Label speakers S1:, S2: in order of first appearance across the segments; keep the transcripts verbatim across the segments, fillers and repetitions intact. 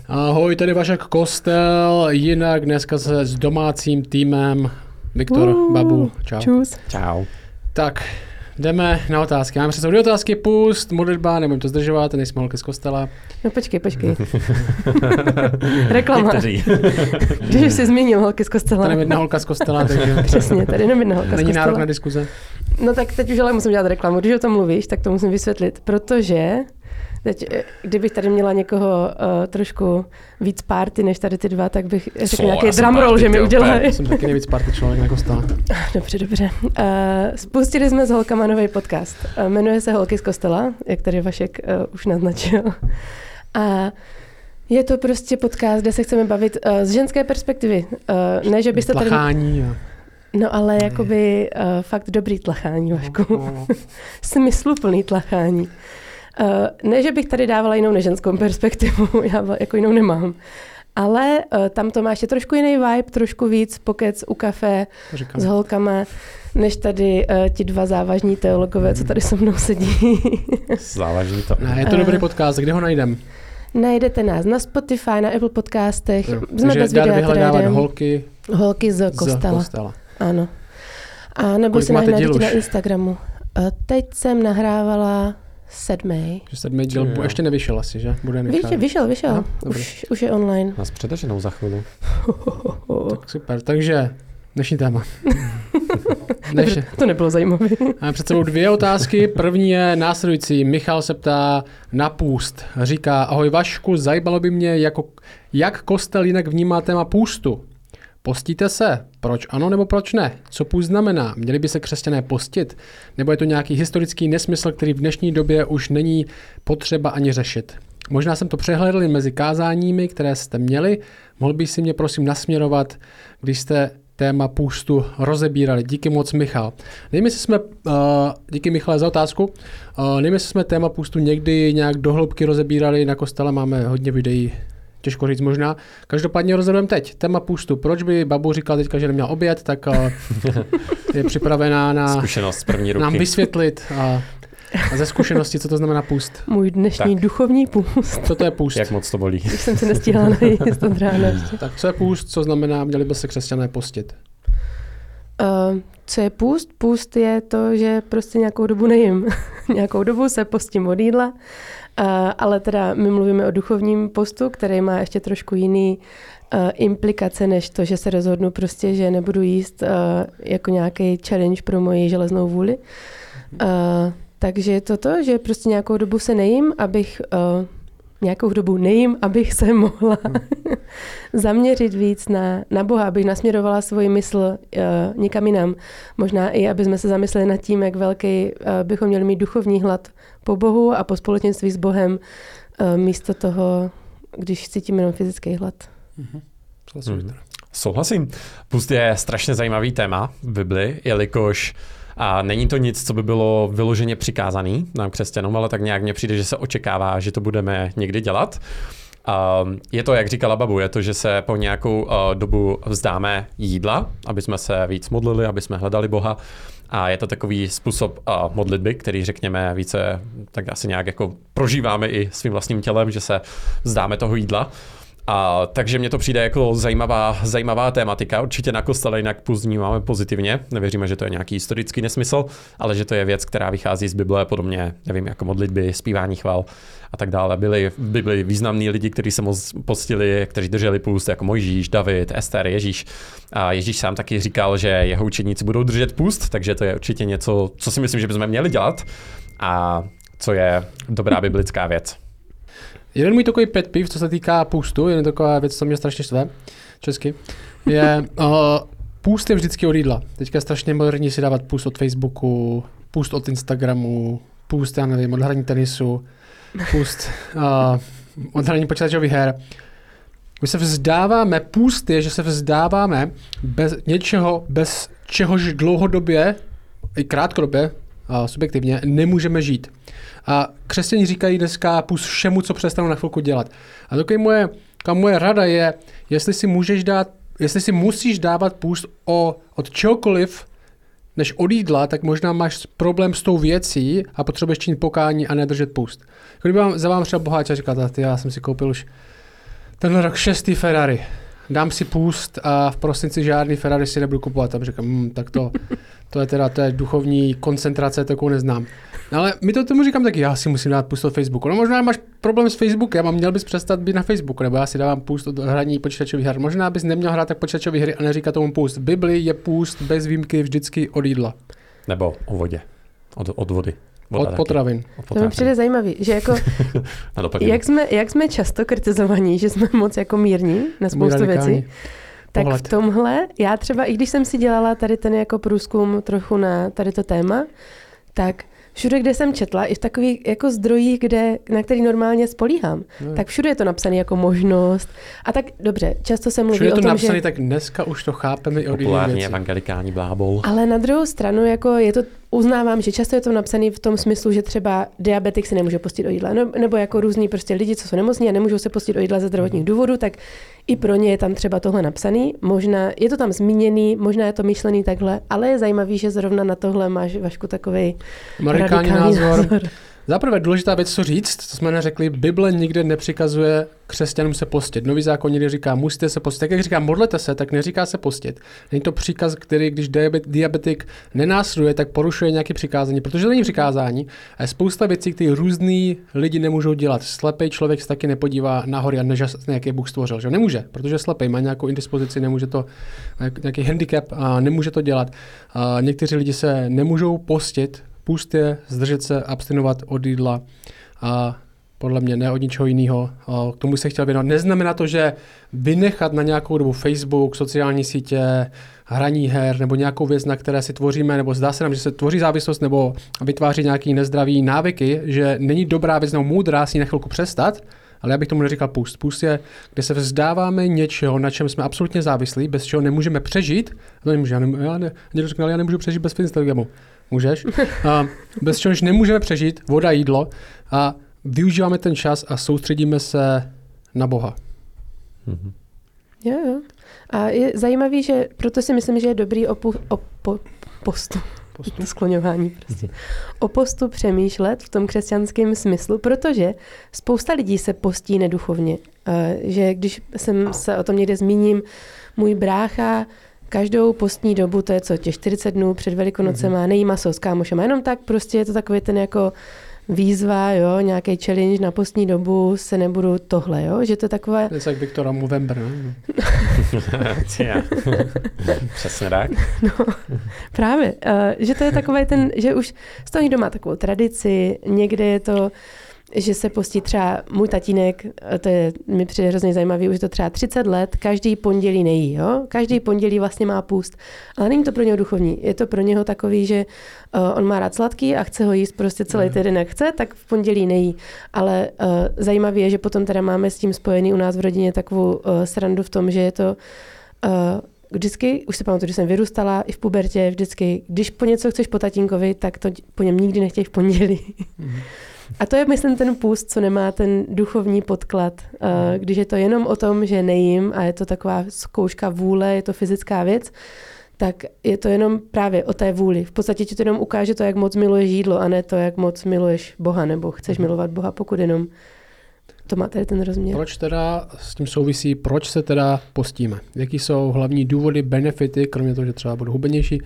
S1: Ahoj, tady Vašek Kostel, jinak dneska se s domácím týmem Viktor, uh, Babu, čau.
S2: Čus.
S3: Čau.
S1: Tak, jdeme na otázky. Máme před sebou dvě otázky, pust, modlitba, nebudem to zdržovat, nejsme holky z kostela.
S2: No počkej, počkej. Reklama. Když už jsi zmínil holky z kostela.
S1: Tady jedna holka z kostela, takže...
S2: Přesně, tady jenom jedna holka z kostela.
S1: Není nárok na diskuze.
S2: No tak teď už ale musím dělat reklamu. Když o tom mluvíš, tak to musím vysvětlit, protože teď, kdybych tady měla někoho uh, trošku víc party než tady ty dva, tak bych řekl nějaký drumroll, že mi udělají.
S1: Jsem taky nejvíc party člověk na kostela.
S2: Dobře, dobře. Uh, spustili jsme s holkama nový podcast. Uh, jmenuje se Holky z kostela, jak tady Vašek uh, už naznačil. A je to prostě podcast, kde se chceme bavit uh, z ženské perspektivy. Uh, ne, že byste tady...
S1: Tlachání a...
S2: No ale jakoby uh, fakt dobrý tlachání, Vašku. Smysluplný tlachání. Uh, ne, že bych tady dávala jinou než ženskou perspektivu, já jako jinou nemám. Ale uh, tam to má ještě trošku jiný vibe, trošku víc pokec u kafe s holkama, než tady uh, ti dva závažní teologové, co tady se mnou sedí.
S3: Závažní to.
S1: Ne, je to dobrý podcast, kde ho najdem?
S2: Najdete nás na Spotify, na Apple podcastech.
S1: Jo,
S2: jsme bez videa,
S1: vyhledávat holky,
S2: holky z kostela.
S1: z kostela.
S2: Ano. A nebo
S1: Kolik
S2: si
S1: máte
S2: najdete
S1: díl
S2: na
S1: už?
S2: Instagramu. Uh, teď jsem nahrávala sedmý.
S1: Že sedmý díl bu- ještě nevyšel asi, že? Bude
S2: Vyšel, vyšel, vyšel.
S1: Aha,
S2: už, už je online.
S3: Nás předeženou za chvíli.
S1: Tak super, takže dnešní téma. Dnešní.
S2: To nebylo zajímavé.
S1: Máme před sebou dvě otázky. První je následující. Michal se ptá na půst. Říká, ahoj Vašku, zajímalo by mě, jako, jak kostel jinak vnímá téma půstu. Postíte se? Proč ano nebo proč ne? Co půst znamená? Měli by se křesťané postit? Nebo je to nějaký historický nesmysl, který v dnešní době už není potřeba ani řešit? Možná jsem to přehlédl mezi kázáními, které jste měli. Mohl by si mě prosím nasměrovat, když jste téma půstu rozebírali. Díky moc, Michal. Nevím, jestli jsme, uh, díky Michale za otázku, uh, nevím, jestli jsme téma půstu někdy nějak dohloubky rozebírali. Na kostele máme hodně videí, těžko říct možná. Každopádně rozhodujeme teď. Téma půstu. Proč by Babu říkal teďka, že neměl oběd, tak uh, je připravená na
S3: zkušenost z první ruky.
S1: Nám vysvětlit a, a ze zkušenosti, co to znamená půst.
S2: Můj dnešní
S3: tak.
S2: duchovní půst.
S1: Co to je půst?
S3: Jak moc to bolí.
S2: Když jsem se nestihla najíst od rána.
S1: Tak co je půst, co znamená, měli by se křesťané postit?
S2: Uh, co je půst? Půst je to, že prostě nějakou dobu nejím. Nějakou dobu se postím od jídla. Uh, ale teda my mluvíme o duchovním postu, který má ještě trošku jiný uh, implikace, než to, že se rozhodnu prostě, že nebudu jíst uh, jako nějaký challenge pro moji železnou vůli. Uh, takže je to to, že prostě nějakou dobu se nejím, abych uh, nějakou dobu nejím, abych se mohla zaměřit víc na, na Boha, abych nasměrovala svoji mysl uh, někam jinam. Možná i, aby jsme se zamysleli nad tím, jak velký uh, bychom měli mít duchovní hlad po Bohu a po společenství s Bohem, uh, místo toho, když cítím jenom fyzický hlad.
S1: Mm-hmm.
S3: Mm. Souhlasím. Půst je strašně zajímavý téma v Bibli, jelikož a není to nic, co by bylo vyloženě přikázaný nám křesťanům, ale tak nějak mně přijde, že se očekává, že to budeme někdy dělat. Um, je to, jak říkala Babu, je to, že se po nějakou uh, dobu vzdáme jídla, aby jsme se víc modlili, aby jsme hledali Boha. A je to takový způsob uh, modlitby, který řekněme více, tak asi nějak jako prožíváme i svým vlastním tělem, že se vzdáme toho jídla. A, takže mně to přijde jako zajímavá, zajímavá tématika. Určitě na kostele jinak půst vnímáme pozitivně. Nevěříme, že to je nějaký historický nesmysl, ale že to je věc, která vychází z Bible, podobně, nevím, jako modlitby, zpívání chval a tak dále. Byli v Bibli významní lidi, kteří se moc postili, kteří drželi půst, jako Mojžíš, David, Ester, Ježíš. A Ježíš sám taky říkal, že jeho učeníci budou držet půst, takže to je určitě něco, co si myslím, že bychom měli dělat a co je dobrá biblická věc.
S1: Jeden můj takový pet peeve, co se týká půstu, jeden taková věc, co mě strašně štve, česky, je uh, půst je vždycky od jídla. Teďka je strašně moderní si dávat půst od Facebooku, půst od Instagramu, půst, já nevím, od hraní tenisu, půst uh, od hraní počítačových her. My se vzdáváme, půst je, že se vzdáváme bez něčeho, bez čehož dlouhodobě, i krátkodobě, uh, subjektivně, nemůžeme žít. A křesťané říkají dneska půst všemu, co přestanou na chvilku dělat. A takový moje, moje rada je, jestli si můžeš dát, jestli si musíš dávat půst o, od čehokoliv, než od jídla, tak možná máš problém s tou věcí a potřebuješ činit pokání a nedržet půst. Kdyby vám, za vám třeba boháč a říkal, já jsem si koupil už tenhle rok šestý Ferrari. Dám si půst a v prosinci žádný Ferrari si nebudu kupovat. Tam říkám, hm, tak to, to je teda to je duchovní koncentrace, takovou neznám. No ale my to tomu říkám taky, já si musím dát půst od Facebooku. No možná máš problém s Facebookem a měl bys přestat být na Facebooku, nebo já si dávám půst od hraní počítačových her. Možná bys neměl hrát tak počítačové hry a neříkat tomu půst. V Bibli je půst bez výjimky vždycky od jídla.
S3: Nebo o vodě. Od, od vody.
S1: Od potravin.
S2: od potravin. To mi přijde zajímavý, že jako, jak, jsme, jak jsme často kritizovaní, že jsme moc jako mírní na spoustu věcí, tak pohled. V tomhle, já třeba, i když jsem si dělala tady ten jako průzkum trochu na tady to téma, tak všude, kde jsem četla, i v takových jako zdrojích, kde, na který normálně spolíhám, no. tak všude je to napsané jako možnost. A tak dobře, často se mluví
S1: všude
S2: o tom,
S1: to napsaný,
S2: že...
S1: tak dneska už to chápeme i od jiných
S3: populární
S1: věcí.
S3: evangelikální blábol.
S2: Ale na druhou stranu, jako je to, uznávám, že často je to napsané v tom smyslu, že třeba diabetik si nemůže pustit o jídle, no, nebo jako různí prostě lidi, co jsou nemocní a nemůžou se pustit o jídle ze zdravotních důvodů, tak i pro ně je tam třeba tohle napsaný. Možná je to tam zmíněný, možná je to myšlený takhle, ale je zajímavý, že zrovna na tohle máš, Vašku, takovej radikální názor. názor.
S1: Zaprvé důležitá věc, co říct, co jsme neřekli, Bible nikde nepřikazuje křesťanům se postit. Nový zákon někdy říká, musíte se postit. Tak jak říká, modlete se, tak neříká se postit. Není to příkaz, který, když diabetik nenásleduje, tak porušuje nějaké přikázání, protože to není přikázání. A je spousta věcí, které různý lidi nemůžou dělat. Slepý člověk se taky nepodívá nahoře a nežasne, jaký Bůh stvořil. Že? Nemůže, protože slepý má nějakou indispozici, nemůže to, nějaký handicap a nemůže to dělat. A někteří lidi se nemůžou postit. Půst je zdržet se, abstinovat od jídla a podle mě ne od ničeho jiného. K tomu se chtěl věnovat. Neznamená to, že vynechat na nějakou dobu Facebook, sociální sítě, hraní her nebo nějakou věc, na které si tvoříme, nebo zdá se nám, že se tvoří závislost nebo vytváří nějaký nezdravý návyky, že není dobrá věc nebo moudrá si na chvilku přestat, ale já bych tomu neříkal půst. Půst je, kde se vzdáváme něčeho, na čem jsme absolutně závislí, bez čeho nemůžeme přežít. To nemůže, já, ne, já, ne, někdo řekne, ale já nemůžu přežít bez Instagramu. Můžeš? A bez čehož nemůžeme přežít, voda, jídlo a využíváme ten čas a soustředíme se na Boha.
S2: Mm-hmm. Jo, jo. A je zajímavý, že proto si myslím, že je dobrý o, pu, o po, postu. Postu? Skloňování prostě. O postu přemýšlet v tom křesťanském smyslu, protože spousta lidí se postí neduchovně. Že když jsem se o tom někde zmíním, můj brácha každou postní dobu, to je co, těch čtyřicet dnů před Velikonocema, mm-hmm. nejí maso s kámošema, jenom tak prostě je to takový ten jako výzva, jo, nějaký challenge na postní dobu, se nebudu tohle, jo, že to je takové...
S1: To je jak Viktora Movember, ne?
S3: Přesně tak.
S2: No, právě, uh, že to je takový ten, že už z toho někdo má takovou tradici, někde je to, že se postí třeba můj tatínek, to je, mi přijde hrozně zajímavý, už je to třeba třicet let, každý pondělí nejí, jo? Každý pondělí vlastně má půst, ale není to pro něho duchovní, je to pro něho takový, že uh, on má rád sladký a chce ho jíst prostě celý týden jak chce, tak v pondělí nejí, ale uh, zajímavé je, že potom teda máme s tím spojený u nás v rodině takovou uh, srandu v tom, že je to uh, vždycky, už se pamatuju, když jsem vyrůstala i v pubertě, vždycky, když po něco chceš po tatínkovi, tak to po něm nikdy nechtěj v pondělí. Mm. A to je, myslím, ten půst, co nemá ten duchovní podklad. Když je to jenom o tom, že nejím a je to taková zkouška vůle, je to fyzická věc, tak je to jenom právě o té vůli. V podstatě ti to jenom ukáže to, jak moc miluješ jídlo, a ne to, jak moc miluješ Boha, nebo chceš milovat Boha, pokud jenom to má tady ten rozměr.
S1: Proč teda s tím souvisí, proč se teda postíme? Jaký jsou hlavní důvody, benefity, kromě toho, že třeba budu hubenější?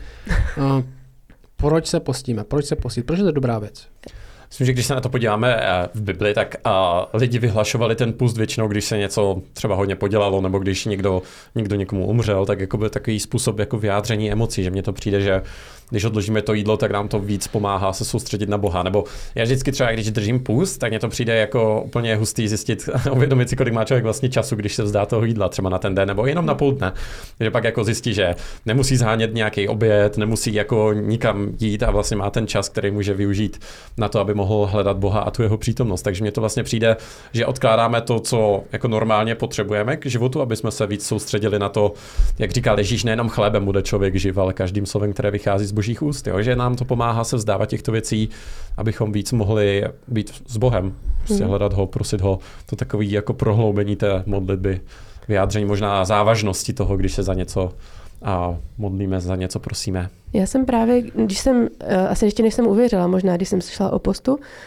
S1: A proč se postíme? Proč se postit? Proč je to dobrá věc?
S3: Myslím, že když se na to podíváme v Bibli, tak a lidi vyhlašovali ten půst většinou, když se něco třeba hodně podělalo, nebo když někdo, někdo někomu umřel, tak jako by takový způsob jako vyjádření emocí, že mně to přijde, že když odložíme to jídlo, tak nám to víc pomáhá se soustředit na Boha. Nebo já vždycky třeba, když držím půst, tak mně to přijde jako úplně hustý zjistit a uvědomit si, kolik má člověk vlastně času, když se vzdá toho jídla, třeba na ten den, nebo jenom na půl dne. Že pak jako zjistí, že nemusí zhánět nějaký oběd, nemusí jako nikam jít a vlastně má ten čas, který může využít na to, aby mohl hledat Boha a tu jeho přítomnost. Takže mně to vlastně přijde, že odkládáme to, co jako normálně potřebujeme k životu, aby jsme se víc soustředili na to, jak říkal Ježíš, nejenom chlebem bude člověk živ, ale každým slovem, které vychází z Božích úst, jo? Že nám to pomáhá se vzdávat těchto věcí, abychom víc mohli být s Bohem, prostě hledat ho, prosit ho, to takový jako prohloubení té modlitby, vyjádření možná závažnosti toho, když se za něco a modlíme, za něco prosíme.
S2: Já jsem právě, když jsem, asi ještě než jsem uvěřila, možná když jsem slyšela o postu,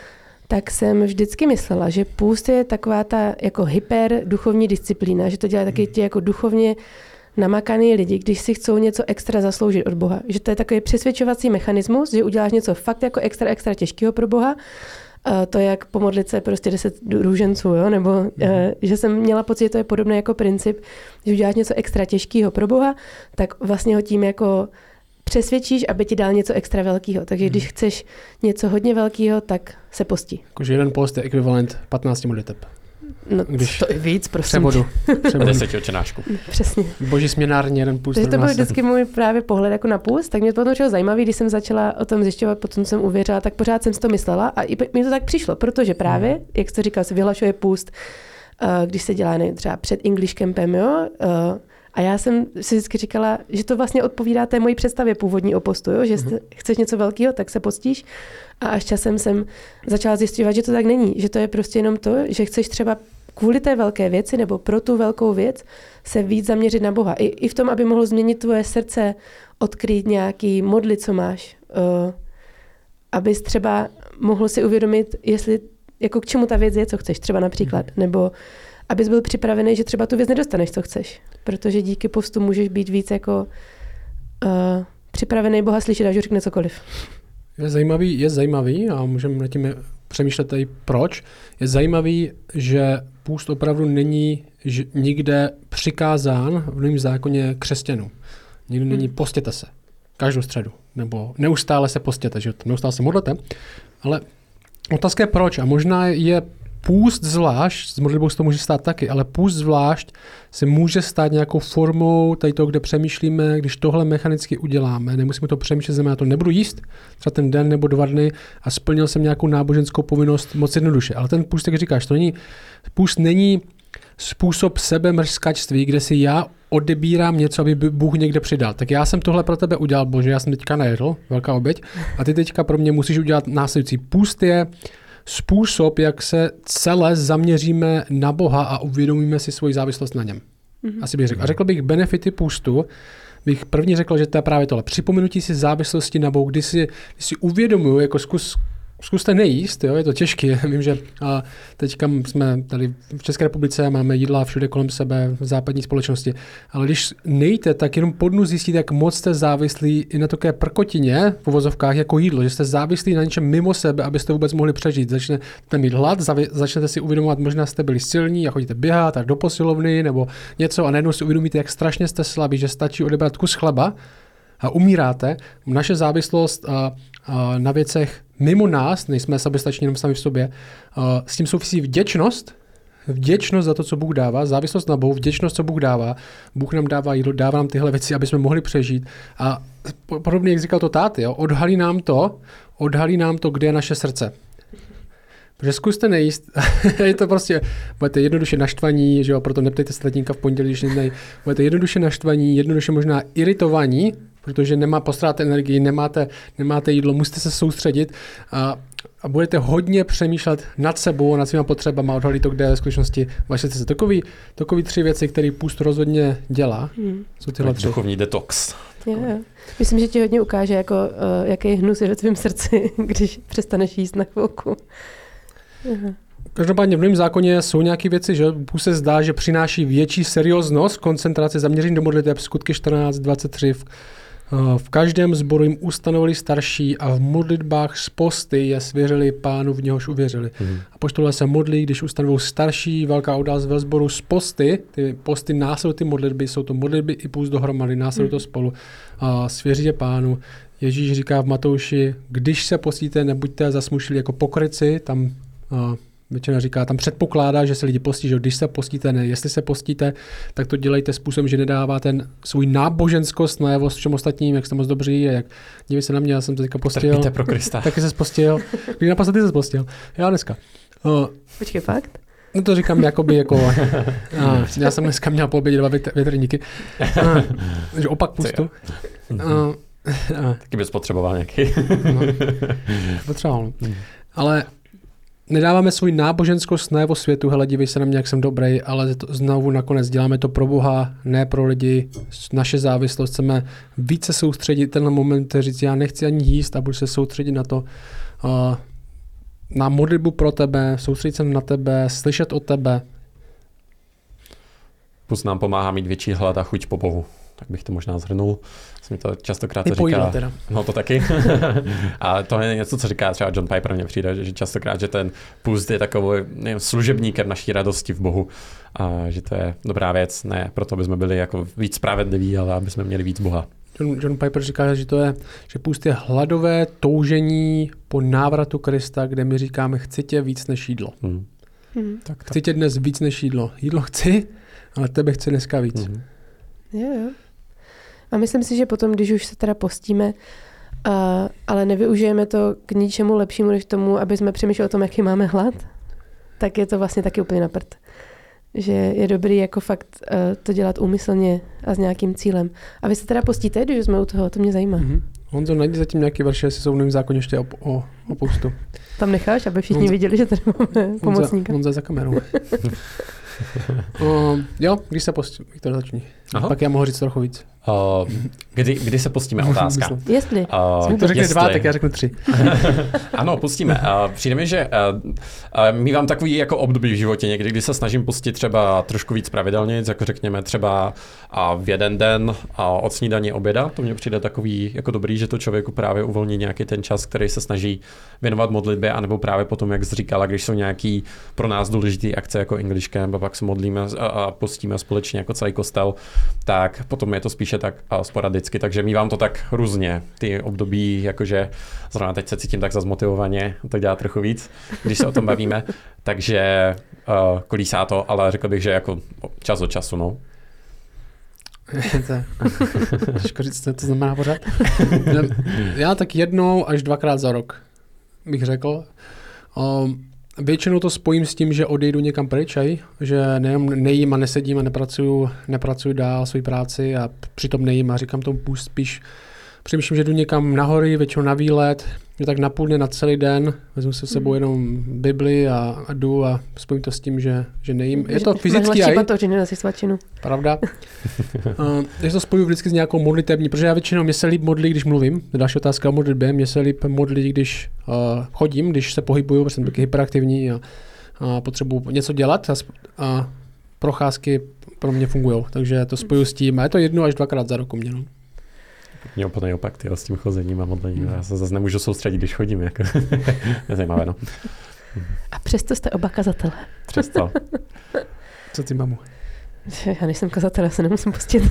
S2: tak jsem vždycky myslela, že půst je taková ta jako hyper duchovní disciplína, že to dělá taky ti jako duchovně namakaný lidi, když si chcou něco extra zasloužit od Boha. Že to je takový přesvědčovací mechanismus, že uděláš něco fakt jako extra, extra těžkého pro Boha. Uh, to je jak pomodlit se prostě deset růženců, jo? Nebo uh, že jsem měla pocit, že to je podobné jako princip, že uděláš něco extra těžkého pro Boha, tak vlastně ho tím jako přesvědčíš, aby ti dal něco extra velkého. Takže když chceš něco hodně velkého, tak se postí.
S1: Jakože jeden post je ekvivalent patnácti modliteb.
S2: No když to i víc, prosím.
S1: Převodu. Převodu.
S3: Deseti očenášků.
S2: Přesně.
S1: Boží směnárně, jeden půst.
S2: Takže to byl vždycky můj právě pohled jako na půst, tak mě to potom zajímavý, když jsem začala o tom zjišťovat, potom jsem uvěřila, tak pořád jsem si to myslela a i mi to tak přišlo, protože právě, jak jsi to říkal, se vyhlašuje půst, když se dělá nevím, třeba před English Campem, jo, a já jsem si vždycky říkala, že to vlastně odpovídá té mojí představě původní o postu, jo? Že mm-hmm. chceš něco velkého, tak se postíš. A až časem jsem začala zjišťovat, že to tak není. Že to je prostě jenom to, že chceš třeba kvůli té velké věci nebo pro tu velkou věc se víc zaměřit na Boha. I, i v tom, aby mohlo změnit tvoje srdce, odkrýt nějaký modly, co máš. Uh, abys třeba mohl si uvědomit, jestli, jako k čemu ta věc je, co chceš, třeba například. Mm-hmm. Nebo abys byl připravený, že třeba tu věc nedostaneš, co chceš. Protože díky postu můžeš být víc jako uh, připravený Boha slyšet, až řekne cokoliv.
S1: Je zajímavý, je zajímavý a můžeme nad tím přemýšlet tady proč. Je zajímavý, že půst opravdu není nikde přikázán v Novém zákoně křesťanů. Nikdy není hmm. postěte se. Každou středu. Nebo neustále se postěte, že neustále se modlete. Ale otázka je proč. A možná je půst zvlášť, s modlitbou se to může stát taky, ale půst zvlášť se může stát nějakou formou tady toho, kde přemýšlíme, když tohle mechanicky uděláme, nemusíme to přemýšlet, znamená to nebudu jíst, třeba ten den nebo dva dny a splnil jsem nějakou náboženskou povinnost moc jednoduše. Ale ten půst, jak říkáš, to není, půst není způsob sebemrskačství, kde si já odebírám něco, aby Bůh někde přidal. Tak já jsem tohle pro tebe udělal, Bože, já jsem teďka nejedl, velká oběť, a ty teďka pro mě musíš udělat následující. Půst je způsob, jak se celé zaměříme na Boha a uvědomíme si svoji závislost na něm. Mm-hmm. Asi bych řekl. A řekl bych benefity půstu, bych první řekl, že to je právě tohle. Připomenutí si závislosti na Bohu, kdy si, když si uvědomuju, jako zkus, zkuste nejíst, jo, je to těžké. Vím, že a teďka jsme tady v České republice, máme jídla všude kolem sebe v západní společnosti, ale když nejíte, tak jenom po dnu zjistíte, jak moc jste závislí i na také prkotině v uvozovkách jako jídlo, že jste závislí na něčem mimo sebe, abyste vůbec mohli přežít. Začnete mít hlad, začnete si uvědomovat, možná jste byli silní a chodíte běhat tak do posilovny nebo něco a najednou si uvědomíte, jak strašně jste slabí, že stačí odebrat kus chleba a umíráte. Naše závislost a, a na věcech mimo nás, nejsme soběstační jenom sami v sobě, a s tím souvisí vděčnost, vděčnost za to, co Bůh dává, závislost na Bohu, vděčnost, co Bůh dává. Bůh nám dává jídlo, dává nám tyhle věci, aby jsme mohli přežít. A podobně, jak říkal to táty, jo, odhalí nám to, odhalí nám to, kde je naše srdce. Protože zkuste nejíst, je to prostě, budete jednoduše naštvaní, že jo, proto neptejte se tatínka v pondělí, když neznají, budete jednoduše naštvaní, jednoduše možná iritovaní, protože nemá postráte energii, nemáte, nemáte jídlo, musíte se soustředit a, a budete hodně přemýšlet nad sebou, nad svýma potřebama, odhalí to, kde je v skutečnosti vaše srdce. Takový, takový tři věci, které půst rozhodně dělá, hmm. jsou tyhle tři.
S3: Duchovní detox.
S2: Jo, jo. Myslím, že ti hodně ukáže, jako, uh, jaký hnus je ve tvém srdci, když přestaneš jíst na chvilku. Aha.
S1: Každopádně v Novém zákoně jsou nějaké věci, že Bůh se zdá, že přináší větší serióznost, koncentraci, zaměření do modliteb, skutky čtrnáct dvacet tři. V, v každém sboru jim ustanovili starší a v modlitbách z posty je svěřili Pánu, v něhož uvěřili. Mm. Apoštolové se modlí, když ustanovují starší, velká událost ve sboru z posty, ty posty následují ty modlitby, jsou to modlitby i půst dohromady, následují to spolu. A svěří je Pánu. Ježíš říká v Matouši, když se postíte, nebuďte zasmušili jako pokrytci, tam a většina říká, tam předpokládá, že se lidi postí, že když se postíte, ne, jestli se postíte, tak to dělejte způsobem, že nedáváte ten svůj náboženskost najevo s všem ostatním, jak jste moc dobří, jak dívej se na mě, já jsem to teďka postil.
S3: Trpíte pro Krista.
S1: Taky se postil. Když naposledy se postil. Já dneska. Uh,
S2: Počkej, fakt?
S1: No to říkám jakoby jako, uh, já jsem dneska měl po obědě dva větrníky. Uh, takže opak pustu. Uh, uh,
S3: Taky bys potřeboval nějaký.
S1: no, potřeboval. Ale nedáváme svůj náboženskost najevo světu, hele, dívej se na mě, jak jsem dobrý, ale to znovu nakonec děláme to pro Boha, ne pro lidi. Naše závislost, chceme více soustředit tenhle moment, říct, já nechci ani jíst a budu se soustředit na to. Uh, na modlitbu pro tebe, soustředit se na tebe, slyšet od tebe.
S3: Půst nám pomáhá mít větší hlad a chuť po Bohu. Tak bych to možná zhrnul. Jsem mi to častokrát
S1: I
S3: říká.
S1: pojďme teda.
S3: No to taky. A to je něco, co říká třeba John Piper, mně přijde, že častokrát, že ten půst je takový nevím, služebníkem naší radosti v Bohu. A že to je dobrá věc, ne proto, aby jsme byli jako víc spravedliví, ale aby jsme měli víc Boha.
S1: John, John Piper říká, že to je, že půst je hladové toužení po návratu Krista, kde my říkáme, chci tě víc než jídlo.
S3: Hmm.
S2: Hmm.
S3: Tak, tak.
S1: Chci tě dnes víc než jídlo. Jídlo chci, ale tebe chci dneska víc.
S3: Hmm.
S2: Jo, jo. A myslím si, že potom, když už se teda postíme, uh, ale nevyužijeme to k ničemu lepšímu, než tomu, aby jsme přemýšleli o tom, jaký máme hlad, tak je to vlastně taky úplně na prd. Že je dobrý jako fakt uh, to dělat úmyslně a s nějakým cílem. A vy se teda postíte, když jsme u toho, to mě zajímá.
S1: Mm-hmm. Honzo, najdi zatím nějaký verše, jestli jsou v Novém zákoně ještě o, o, o půstu.
S2: Tam necháš, aby všichni
S1: Honza,
S2: viděli, že tady máme pomocníka.
S1: Honza za kamerou. uh, jo, když se postí, Viktor začni.
S3: Aha.
S1: Pak já mohu říct trochu víc.
S3: Uh, kdy, kdy se pustíme? Otázka.
S2: Jestli.
S3: Uh,
S1: Viktor řekne
S3: jestli.
S1: dva, tak já řeknu tři.
S3: Ano, pustíme. Uh, přijde mi, že uh, uh, mívám takový jako období v životě někdy, kdy se snažím pustit třeba trošku víc pravidelně, jako řekněme třeba uh, v jeden den uh, od snídaně oběda. To mně přijde takový jako dobrý, že to člověku právě uvolní nějaký ten čas, který se snaží věnovat modlitbě, anebo právě potom, jak jsi říkala, když jsou nějaký pro nás důležitý akce jako English Camp a pak se modlíme a, a postíme společně jako celý kostel, tak potom je to spíše tak a sporadicky, takže mívám to tak různě. Ty období, jakože zrovna teď se cítím tak zmotivovaně, tak dělat trochu víc, když se o tom bavíme, takže uh, kolísá to, ale řekl bych, že jako čas od času, no.
S1: Těžko říct, co to znamená pořád. Já tak jednou až dvakrát za rok, bych řekl. Um, Většinou to spojím s tím, že odejdu někam pryč, aj? Že nejem, nejím a nesedím a nepracuju, nepracuju dál svoji práci a přitom nejím a říkám tomu půst spíš. Přemýšlím, že jdu někam na hory, většinou na výlet, že tak na půl dne, na celý den, vezmu se sebou jenom Bibli a, a jdu a spojím to s tím, že, že nejím. Je to fyzický aj.
S2: Batořiny, nosi svačinu.
S1: Pravda. uh, že to spojuju vždycky s nějakou modlitební, protože já většinou mě se líp modlí, když mluvím. Další otázka o modlitbě. Mě se líp modlí, když uh, chodím, když se pohybuju, protože jsem taky hyperaktivní a, a potřebuji něco dělat a, a procházky pro mě fungují. Takže to spojuju s tím a je to jednou až dvakrát za rok u mě. No.
S3: Mě úplně opak, tyjo, s tím chozením a modlením. Já se zase nemůžu soustředit, když chodím. Jako. Nezajímavé, no.
S2: A přesto jste oba kazatelé.
S3: Přesto.
S1: Co ty, mamu?
S2: Já nejsem kazatel, já se nemusím pustit.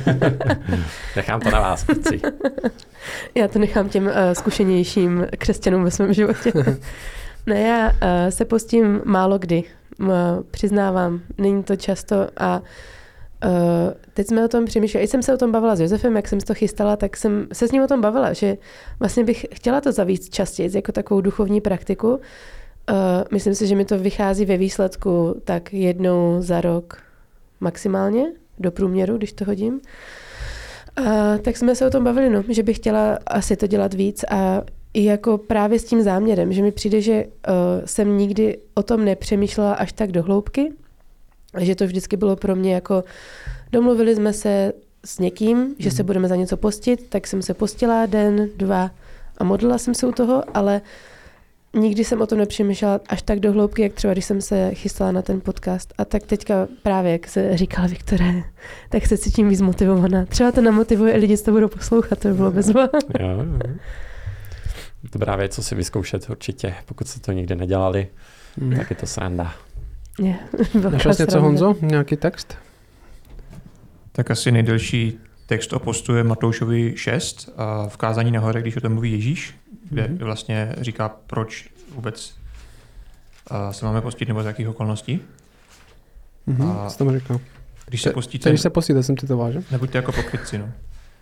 S3: Nechám to na vás, chci.
S2: Já to nechám těm uh, zkušenějším křesťanům ve svém životě. Ne, já uh, se postím málo kdy. Uh, přiznávám, není to často a Uh, teď jsme o tom přemýšleli, i jsem se o tom bavila s Josefem, jak jsem si to chystala, tak jsem se s ním o tom bavila, že vlastně bych chtěla to zavíct častěji jako takovou duchovní praktiku. Uh, myslím si, že mi to vychází ve výsledku tak jednou za rok maximálně, do průměru, když to hodím. Uh, tak jsme se o tom bavili, no, že bych chtěla asi to dělat víc a i jako právě s tím záměrem, že mi přijde, že uh, jsem nikdy o tom nepřemýšlela až tak do hloubky, že to vždycky bylo pro mě jako, domluvili jsme se s někým, že se budeme za něco postit, tak jsem se postila den, dva a modlila jsem se u toho, ale nikdy jsem o tom nepřemýšlela až tak do hloubky, jak třeba když jsem se chystala na ten podcast. A tak teďka právě, jak se říkala Viktore, tak se cítím víc motivovaná. Třeba to namotivuje i lidi, co to budou poslouchat, to by bylo bezva.
S3: Jo, jo. Dobrá věc, co si vyzkoušet určitě, pokud jste to nikdy nedělali, mm. tak je to sranda.
S2: Je,
S1: Našel jsi něco, Honzo? Nějaký text?
S4: Tak asi nejdelší text o postu je Matoušovi šest a v kázání nahoře, když o tom mluví Ježíš, kde mm-hmm. vlastně říká, proč vůbec se máme postit nebo z jakých okolností.
S1: Mm-hmm. A co tam říká?
S4: Když se postíte,
S1: když se postíte, jsem ty to vážil.
S4: Nebuďte jako pokrytci, no.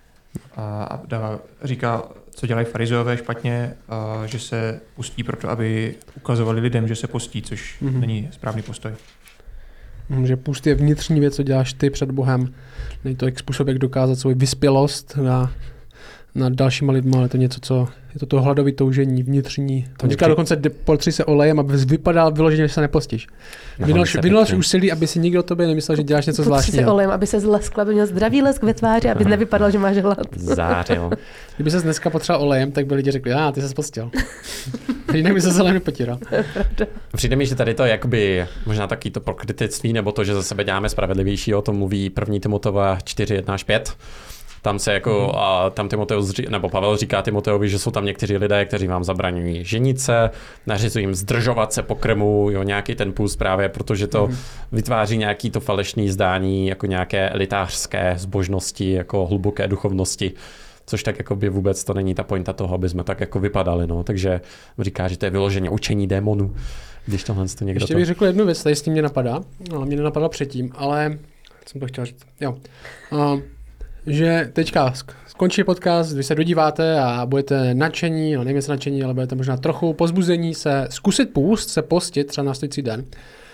S4: A dává, říká, co dělají farizeové špatně, a že se pustí proto, aby ukazovali lidem, že se postí, což mm-hmm. není správný postoj.
S1: Že půst je vnitřní věc, co děláš ty před Bohem. Není to jak způsob, jak dokázat svou vyspělost na, na dalšíma lidma, ale to něco, co je to to hladové toužení vnitřní. To říká dokonce, potři se olejem, aby vypadal vyloženě, že se nepostíš. Vynalož úsilí, aby si nikdo o tobě nemyslel, že děláš něco zvláštního.
S2: Potři se olejem, aby se zleskla, aby měl zdravý lesk ve tváři, aby nevypadal, že máš hlad.
S3: Zářil.
S1: Kdyby ses dneska potřeboval olejem, tak by lidi řekli, a ty se postil. Jinak by se zase nepotíral.
S3: Přijde mi, že tady to je jakoby možná taky to pokrytectví, nebo to, že za sebe děláme spravedlivější, o tom mluví první Timotova čtyři jedna až pět. Tam se jako, mm. a tam Timoteus, nebo Pavel říká Timoteovi, že jsou tam někteří lidé, kteří vám zabraňují ženit se, nařizují jim zdržovat se po krmu, jo, nějaký ten půst právě, protože to mm. vytváří nějaký to falešný zdání, jako nějaké elitářské zbožnosti, jako hluboké duchovnosti, což tak jako by vůbec to není ta pointa toho, aby jsme tak jako vypadali, no, takže říká, že to je vyloženě učení démonů, když tohle to někdo
S1: Ještě bych to... řekl jednu věc, tady s tím mě napadá, ale mě nenapadla předtím, ale jsem to chtěl říct, jo. Uh, že teďka skončí podcast, vy se dodíváte a budete nadšení, no nevím jestli nadšení, ale budete možná trochu pozbuzení se zkusit půst, se postit třeba následující den.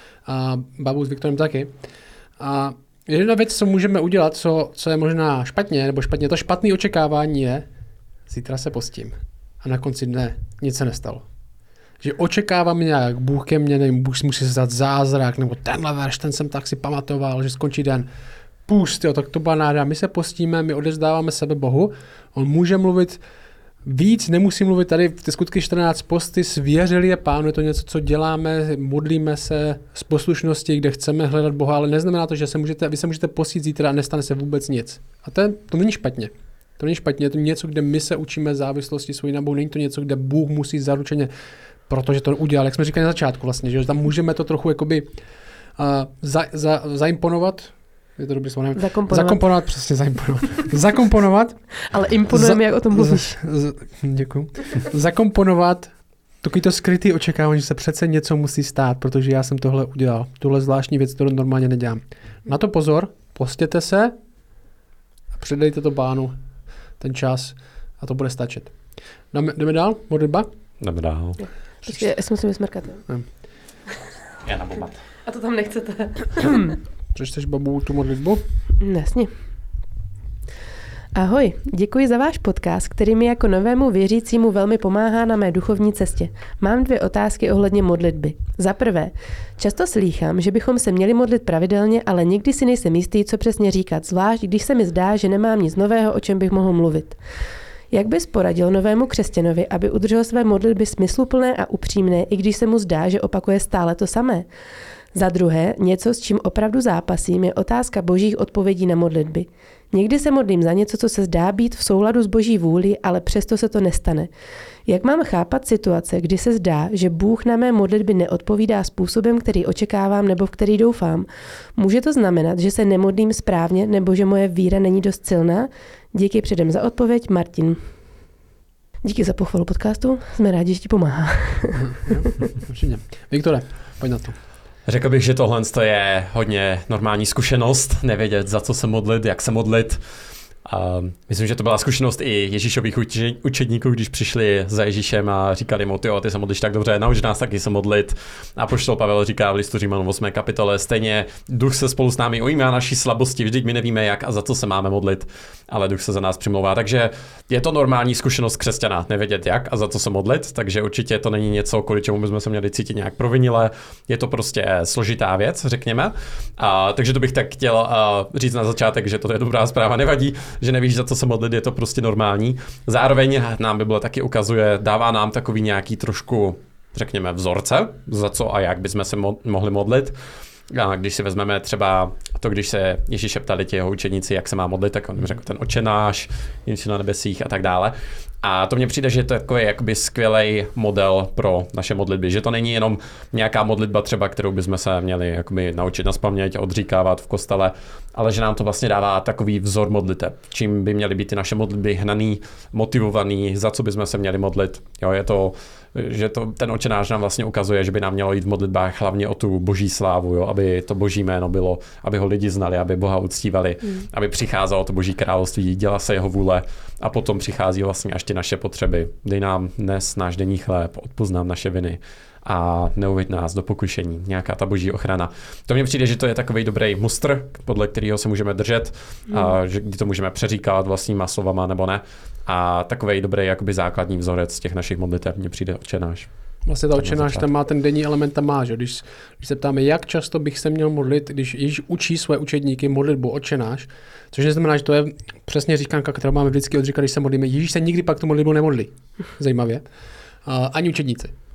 S1: A babu s Viktorem taky. A jedna věc, co můžeme udělat, co, co je možná špatně, nebo špatně, to špatné očekávání je, zítra se postím. A na konci dne nic se nestalo. Že očekávám nějak, Bůh ke mně, nevím, Bůh si musí zdat zázrak, nebo tenhle verš, ten jsem tak si pamatoval, že skončí den. Půst, jo, tak to byla náda. My se postíme, my odevzdáváme sebe Bohu. On může mluvit víc, nemusí mluvit tady v ty skutky čtrnáct posty, svěřili je Pánu, je to něco, co děláme, modlíme se z poslušnosti, kde chceme hledat Boha, ale neznamená to, že se můžete, vy se můžete postit zítra a nestane se vůbec nic. A to, je, to není špatně. To není špatně, je to něco, kde my se učíme závislosti svojí na Bohu, není to něco, kde Bůh musí zaručeně, protože to udělal, jak jsme říkali na začátku vlastně, že tam můžeme to trochu jakoby uh, za, za, zaimponovat. Je to dobrý slovo.
S2: Zakomponovat.
S1: Zakomponovat, přesně zaimponovat. Zakomponovat.
S2: Ale imponujeme, jak o tom mluvíš.
S1: Děkuji. Zakomponovat takový to skrytý očekávání, že se přece něco musí stát, protože já jsem tohle udělal. Tuhle zvláštní věc, kterou normálně nedělám. Na to pozor, postěte se a předejte to Pánu ten čas a to bude stačit. Jdeme, jdeme dál? Modlitba?
S3: Jdeme dál.
S2: Počkej, já si musím vysmrkat.
S3: Já nabobat.
S2: A to tam nechcete.
S1: Přečteš, babu, tu modlitbu?
S2: Jasně. Ahoj, děkuji za váš podcast, který mi jako novému věřícímu velmi pomáhá na mé duchovní cestě. Mám dvě otázky ohledně modlitby. Za prvé, často slýchám, že bychom se měli modlit pravidelně, ale nikdy si nejsem jistý, co přesně říkat, zvlášť když se mi zdá, že nemám nic nového, o čem bych mohl mluvit. Jak bys poradil novému křesťanovi, aby udržel své modlitby smysluplné a upřímné, i když se mu zdá, že opakuje stále to samé? Za druhé, něco, s čím opravdu zápasím, je otázka božích odpovědí na modlitby. Někdy se modlím za něco, co se zdá být v souladu s boží vůlí, ale přesto se to nestane. Jak mám chápat situace, kdy se zdá, že Bůh na mé modlitby neodpovídá způsobem, který očekávám nebo v který doufám? Může to znamenat, že se nemodlím správně nebo že moje víra není dost silná? Díky předem za odpověď, Martin. Díky za pochvalu podcastu, jsme rádi, že ti pomáhá.
S1: Určitě. Viktore, pojď na to.
S3: Řekl bych, že tohle je hodně normální zkušenost, nevědět, za co se modlit, jak se modlit. A myslím, že to byla zkušenost i Ježíšových učedníků, když přišli za Ježíšem a říkali mu, tyjo, ty se modlíš tak dobře, nauč nás taky se modlit. A apoštol Pavel říká v listu Římanům osmé kapitole, stejně duch se spolu s námi ujímá naší slabosti, vždyť my nevíme jak a za co se máme modlit, ale duch se za nás přimlouvá. Takže je to normální zkušenost křesťana, nevědět jak a za co se modlit, takže určitě to není něco, kvůli čemu bychom se měli cítit nějak provinile, je to prostě složitá věc, řekněme. A, takže to bych tak chtěl a, říct na začátek, že to je dobrá zpráva, nevadí, že nevíš, za co se modlit, je to prostě normální. Zároveň nám Bible taky ukazuje, dává nám takový nějaký trošku, řekněme, vzorce, za co a jak bychom se mo- mohli modlit. A když si vezmeme třeba to, když se Ježíše ptali ti jeho učeníci, jak se má modlit, tak on jim řekl ten Otče náš, jenž na nebesích a tak dále. A to mně přijde, že to je takový jakoby skvělý model pro naše modlitby, že to není jenom nějaká modlitba třeba, kterou bychom se měli jakoby naučit nazpaměť a odříkávat v kostele, ale že nám to vlastně dává takový vzor modliteb, čím by měly být ty naše modlitby hnaný, motivovaný, za co bychom se měli modlit. Jo, je to, že to, ten Otče náš nám vlastně ukazuje, že by nám mělo jít v modlitbách hlavně o tu boží slávu, jo, aby to boží jméno bylo, aby ho lidi znali, aby Boha uctívali, mm. aby přicházelo to boží království, dělá se jeho vůle a potom přichází vlastně až ty naše potřeby. Dej nám dnes náš denní chléb, odpusť nám naše viny a neuveď nás do pokušení, nějaká ta boží ochrana. To mně přijde, že to je takový dobrý mustr, podle kterého se můžeme držet, mm. a že to můžeme přeříkat vlastníma slovama nebo ne. A takový dobrý jakoby základní vzorec těch našich modlitev mně přijde Otče náš.
S1: Vlastně ta Otče náš tam má ten denní element, tam má, že? Když, když se ptáme, jak často bych se měl modlit, když Ježíš učí své učedníky modlitbu Otče náš, což neznamená, že to je přesně říkanka, kterou máme vždycky odříkat, když se modlíme. Ježíš se nikdy pak tu modlitbu nemodlí. Zajímavě. Uh, ani učedníci.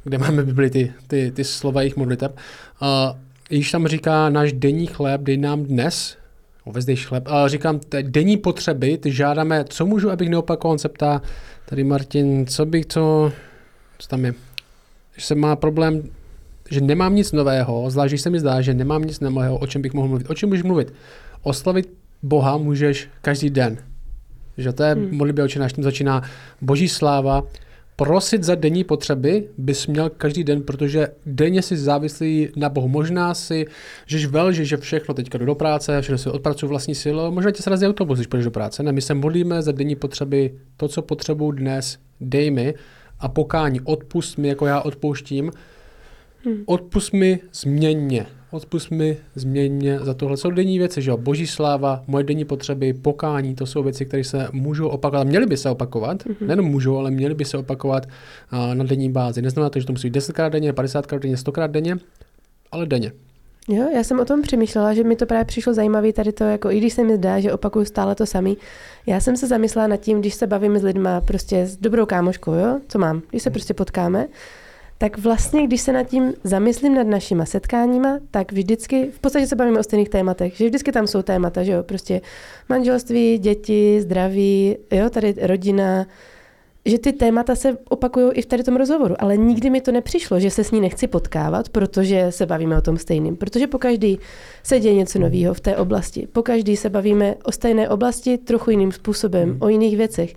S1: kde máme v Bibli ty, ty, ty slova jejich modliteb. Uh, Ježíš tam říká, náš denní chléb dej nám dnes, ovezdejš chléb, uh, říkám, denní potřeby, ty žádáme, co můžu, abych neopakoval, on se ptá, tady Martin, co bych to, co tam je, že se má problém, že nemám nic nového, zvlášť, když se mi zdá, že nemám nic nového, o čem bych mohl mluvit. O čem můžeš mluvit? Oslavit Boha můžeš každý den. Že to je hmm. modlitbě Otče náš, tím začíná Boží sláva. Prosit za denní potřeby bys měl každý den, protože denně jsi závislý na Bohu. Možná si žeš velži, že všechno teďka jdu do práce, všechno si odpracuju vlastní silou, možná tě srazí autobus, když půjdeš do práce. Ne, my se modlíme za denní potřeby, to, co potřebuji dnes, dej mi a pokání, odpust mi, jako já odpouštím. Hmm. Odpust mi, změň mě. Odpust mi, změň mě za tohle. Jsou denní věci, že jo? Boží sláva, moje denní potřeby, pokání, to jsou věci, které se můžou opakovat. Měly by se opakovat, mm-hmm. nejenom můžou, ale měly by se opakovat uh, na denní bázi. Neznamená to, že to musí být desetkrát denně, padesátkrát denně, stokrát denně, ale denně.
S2: Jo, já jsem o tom přemýšlela, že mi to právě přišlo zajímavé tady to, jako i když se mi zdá, že opakuju stále to samý. Já jsem se zamyslela nad tím, když se bavíme s lidma, prostě s dobrou kámoškou, jo, co mám, když se prostě potkáme, tak vlastně, když se nad tím zamyslím nad našima setkáníma, tak vždycky, v podstatě se bavíme o stejných tématech, že vždycky tam jsou témata, že jo, prostě manželství, děti, zdraví, jo, tady rodina, že ty témata se opakují i v tady tom rozhovoru, ale nikdy mi to nepřišlo, že se s ní nechci potkávat, protože se bavíme o tom stejným, protože pokaždý se děje něco nového v té oblasti, pokaždý se bavíme o stejné oblasti trochu jiným způsobem, hmm. o jiných věcech.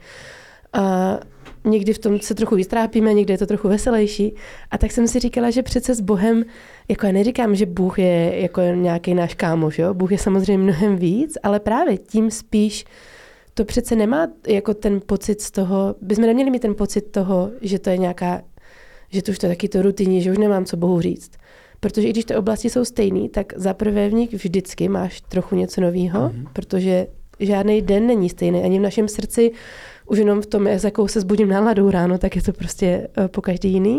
S2: A někdy v tom se trochu vystrápíme, někdy je to trochu veselější. A tak jsem si říkala, že přece s Bohem, jako já neříkám, že Bůh je jako nějaký náš kámoš, jo? Bůh je samozřejmě mnohem víc, ale právě tím spíš to přece nemá jako ten pocit z toho, bychom neměli mít ten pocit toho, že to je nějaká, že to už to je taky to rutiní, že už nemám co Bohu říct. Protože i když ty oblasti jsou stejný, tak za prvé v nich vždycky máš trochu něco nového, mm-hmm. protože žádný den není stejný. Ani v našem srdci, už jenom v tom, jakou se zbudím náladou ráno, tak je to prostě po každý jiný.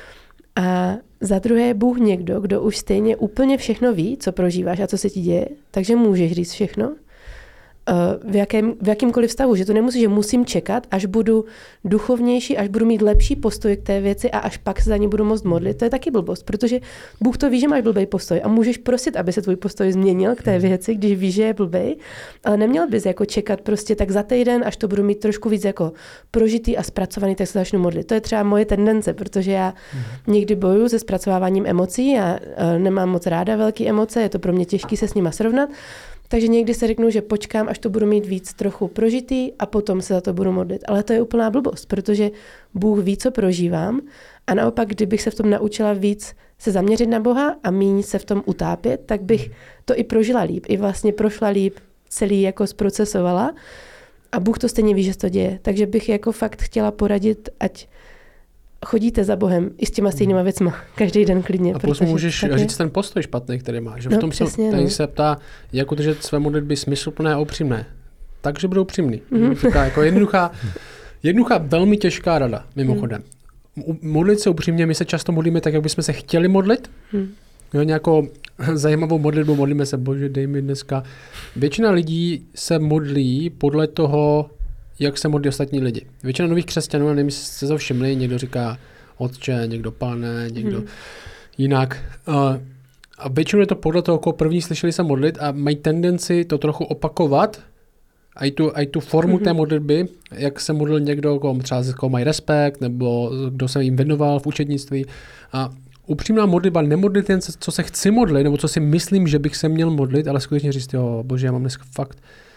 S2: A za druhé je Bůh někdo, kdo už stejně úplně všechno ví, co prožíváš a co se ti děje, takže můžeš říct všechno. V, jakém, v jakýmkoliv stavu, že to nemusí, že musím čekat, až budu duchovnější, až budu mít lepší postoj k té věci a až pak se za ní budu moct modlit. To je taky blbost, protože Bůh to ví, že máš blbej postoj a můžeš prosit, aby se tvůj postoj změnil k té věci, když víš, že je blbej, ale neměl bys jako čekat prostě tak za týden, až to budu mít trošku víc jako prožitý a zpracovaný, tak se začnu modlit. To je třeba moje tendence, protože já někdy bojuju se zpracováváním emocí a nemám moc ráda velké emoce, je to pro mě těžké se s nima srovnat. Takže někdy se řeknu, že počkám, až to budu mít víc trochu prožitý a potom se za to budu modlit. Ale to je úplná blbost, protože Bůh ví, co prožívám a naopak, kdybych se v tom naučila víc se zaměřit na Boha a míň se v tom utápět, tak bych to i prožila líp. I vlastně prošla líp, celý jako zprocesovala a Bůh to stejně ví, že se to děje. Takže bych jako fakt chtěla poradit, ať chodíte za Bohem i s těma stejnýma věcma každý den klidně.
S1: A plus můžeš taky říct ten postoj špatný, který máš.
S2: No,
S1: v tom
S2: přesně,
S1: se,
S2: no.
S1: se ptá, jak udržet své modlitby smysluplné a upřímné. Takže budou upřímný. Mm-hmm. Jako jednoduchá, jednoduchá, velmi těžká rada, mimochodem. Mm. Modlit se upřímně, my se často modlíme tak, jak bychom se chtěli modlit. Mm. Jo, nějakou zajímavou modlitbu, modlíme se, Bože, dej mi dneska. Většina lidí se modlí podle toho, jak se modlí ostatní lidi. Většina nových křesťanů, nevím, jestli jste to všimli, někdo říká Otče, někdo Pane, někdo hmm. jinak. A většinou je to podle toho, koho první slyšeli se modlit a mají tendenci to trochu opakovat, a i tu, a i tu formu hmm. té modlitby, jak se modlil někdo, koho třeba koho mají respekt, nebo kdo se jim věnoval v učednictví. A upřímná modlitba, nemodlit jen, co se chci modlit, nebo co si myslím, že bych se měl modlit, ale skutečně říct, jo, Bože, já mám dneska fakt